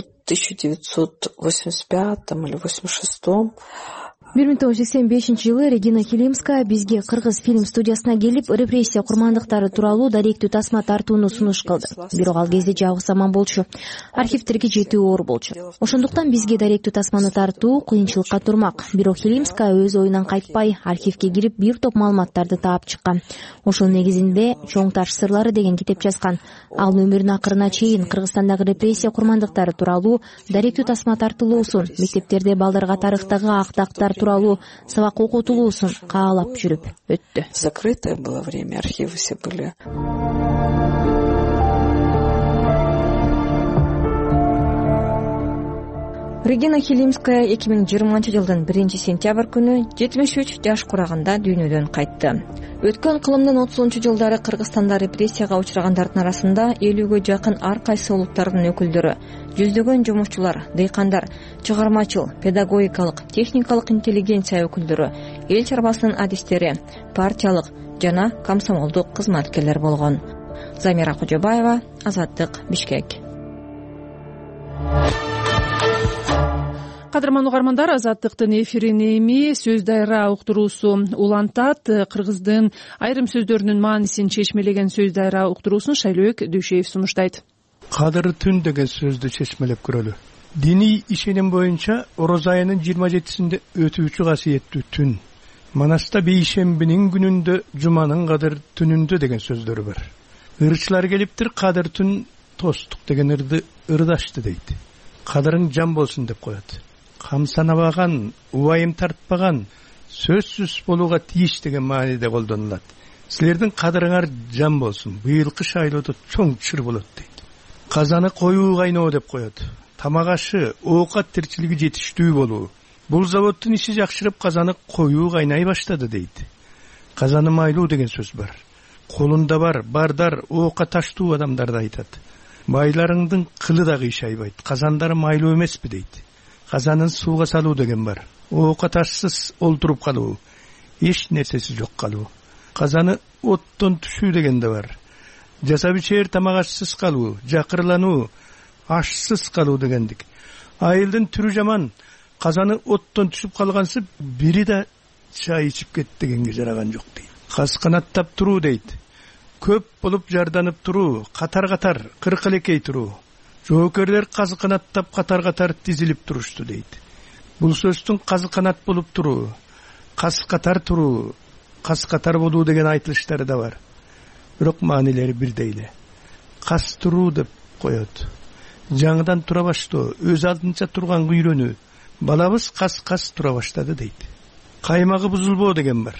1985 или 86 1985-жылы Регина Хилимская бизге Кыргыз фильм студиясына келип, репрессия курмандыктары тууралуу даректүү тасма тартууну сунуш кылды. Бирок ал кезде жабык заман болчу. Архивтерге жетүү оор болчу. Ошондуктан бизге даректүү тасманы тартуу кыйынчылыкка турмак. Бирок Хилимская өз оюнан кайтпай, архивге кирип бир топ маалыматтарды таап чыккан. Ошонун негизинде Чоң таш сырлары деген китеп жазган. Ал өмүрүнүн акырына чейин Кыргызстандагы репрессия курмандыктары тууралуу даректүү тасма тартылуусун, мектептерде балдарга тарыхтагы актактар тууралуу сабак окутулуусун каалап жүрүп өттү. Закрытое было время, архивы все были. Регина Хилимская 2020-жылдын 1-сентябрь күнү 73 жаш кураганда дүйнөдөн кайтты. Өткөн кылымдын 30-жылдары Кыргызстанда репрессияга учурагандардын арасында 50-гө жакын ар кайсы улуттардын өкүлдөрү, жүздөгөн жумушчулар, дыйкандар, чыгармачыл, педагогикалык, техникалык интеллигенция өкүлдөрү, эл чарбасынын адистери, партиялык жана комсомолдук кызматкерлер болгон. Замира Кожобаева, Азаттык, Бишкек. Кадырман угармандар, Азаттыктын эфирин эми сөз дайра уктуруусу улантат. Кыргыздын айрым сөздөрүнүн маанисин чечмелеген сөз дайра уктуруусун Шайлөөк Дүйшеев сунуштайт. Кадыр түн деген сөздү чечмелеп көрөлү. Диний ишеним боюнча Ороз айынын 27-синде өтүүчү касиеттүү түн. Манаста бейшембинин күнүндө, жуманын кадыр түнүндө деген сөздөрү бар. Ырчылар келиптир, кадыр түн тостук деген ырды ырдашты дейт. Кадырың жан болсун деп коет. Камсанабаган, убайым тартпаган, сөзсүз болууга тийиш деген мааниде колдонулат. Силердин кадырыңар жан болсун, быйылкы шайлоодо чоң чыр болот дейт. Казаны коюу кайноо деп коет. Тамак ашы, оокат тирчилиги жетиштүү болуу. Бул заводдун иши жакшырып, казаны коюу кайнай баштады дейт. Казаны майлуу деген сөз бар. Колунда бар, бардар, оокка таштуу адамдарды айтат. Байларыңдын кылы да кыйшайбайт, казандары майлуу эмеспи дейт. Казанын сууга салуу деген бар. Оокка ташсыз олтуруп калуу, эч нерсеси жок калуу. Казаны оттон түшүү деген да бар. Жасап ичер тамак ашсыз калуу, жакырлануу, ашсыз калуу дегендик. Айылдын түрү жаман, казаны оттон түшүп калгансы бири да чай ичип кет дегенге жараган жок дейт. Каз канаттап туруу дейт. Көп болуп жарданып туруу, катар-катар, кыркылекей туруу. Жоокерлер казы канаттап катар-катар тизилип турушту дейт. Бул сөздүн казы канат болуп туруу, каз катар туруу, каз катар болуу деген айтылыштары да бар. Бирок маанилери бирдей эле. Каз туруу деп коет. Жаңыдан тура баштоо, өз алдынча турганга үйрөнүү. Балабыз каз тура баштады дейт. Каймагы бузулбоо деген бар.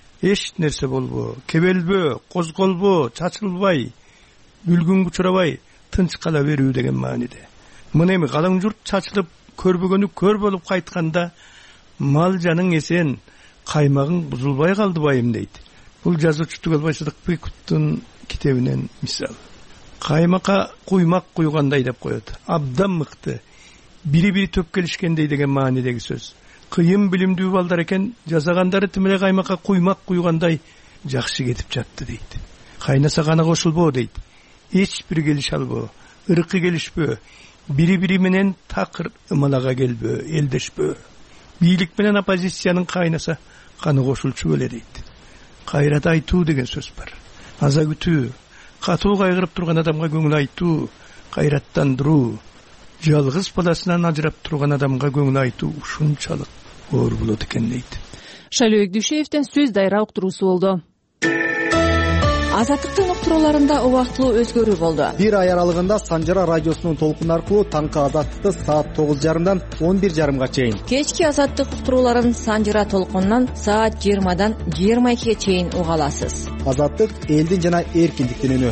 Эч нерсе болбоо, кебелбөө, козголбоо, чачылбай, бүлгүнгө учурабай, тынч кала берүү деген мааниде. Мына эми калың журт чачылып, көрбөгөнү көр болуп кайтканда, мал жаның эсен, каймагың бузулбай калды байым дейт. бул жазуучу Тугалбай Сыдыкбековдун китебинен мисал. Каймакка куймак куйгандай деп коет. Абдан мыкты. Бири-бири төп келишкендей деген маанидеги сөз. Кыйын билимдүү балдар экен, жазагандары тимеле каймакка куймак куйгандай жакшы кетип жатты дейт. Кайнаса гана кошулбоо дейт. Эч бир келише албоо, ыркы келишпөө, бири-бири менен такыр ымалага келбөө, элдешпөө. Бийлик менен оппозициянын кайнаса каны кошулчу эле дейт. Кайрат айтуу деген сөз бар. Аза күтүү, катуу кайгырып турган адамга көңүл айтуу, кайраттандыруу, жалгыз баласынан ажырап турган адамга көңүл айтуу ушунчалык оор болот экен дейт. Шайлоо Эгдүшеевден сөз дайра уктуруусу болду. Азаттыктын уктурууларында убактылуу өзгөрүү болду. Бир ай аралыгында Санжара радиосунун толкуну аркылуу таңкы Азаттыкты саат 9:30 11:30 чейин, кечки Азаттык уктурууларын Санжара толкунунан саат 20-дан 22-ге чейин уга аласыз. Азаттык элдин жана эркиндиктин үнү.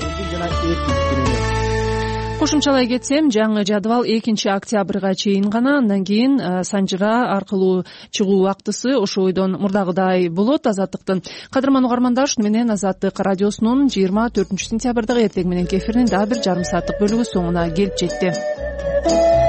Кошумчалай кетсем, жаңы жадвал 2-октябрга чейин гана, андан кийин Санжара аркылуу чыгуу убактысы ошо ойдон мурдагыдай болот. Азаттыктын кадырман угармандар, ушуну менен Азаттык радиосунун 24-сентябрдагы эртең мененки эфиринин дагы бир жарым сааттык бөлүгү соңуна келип жетти.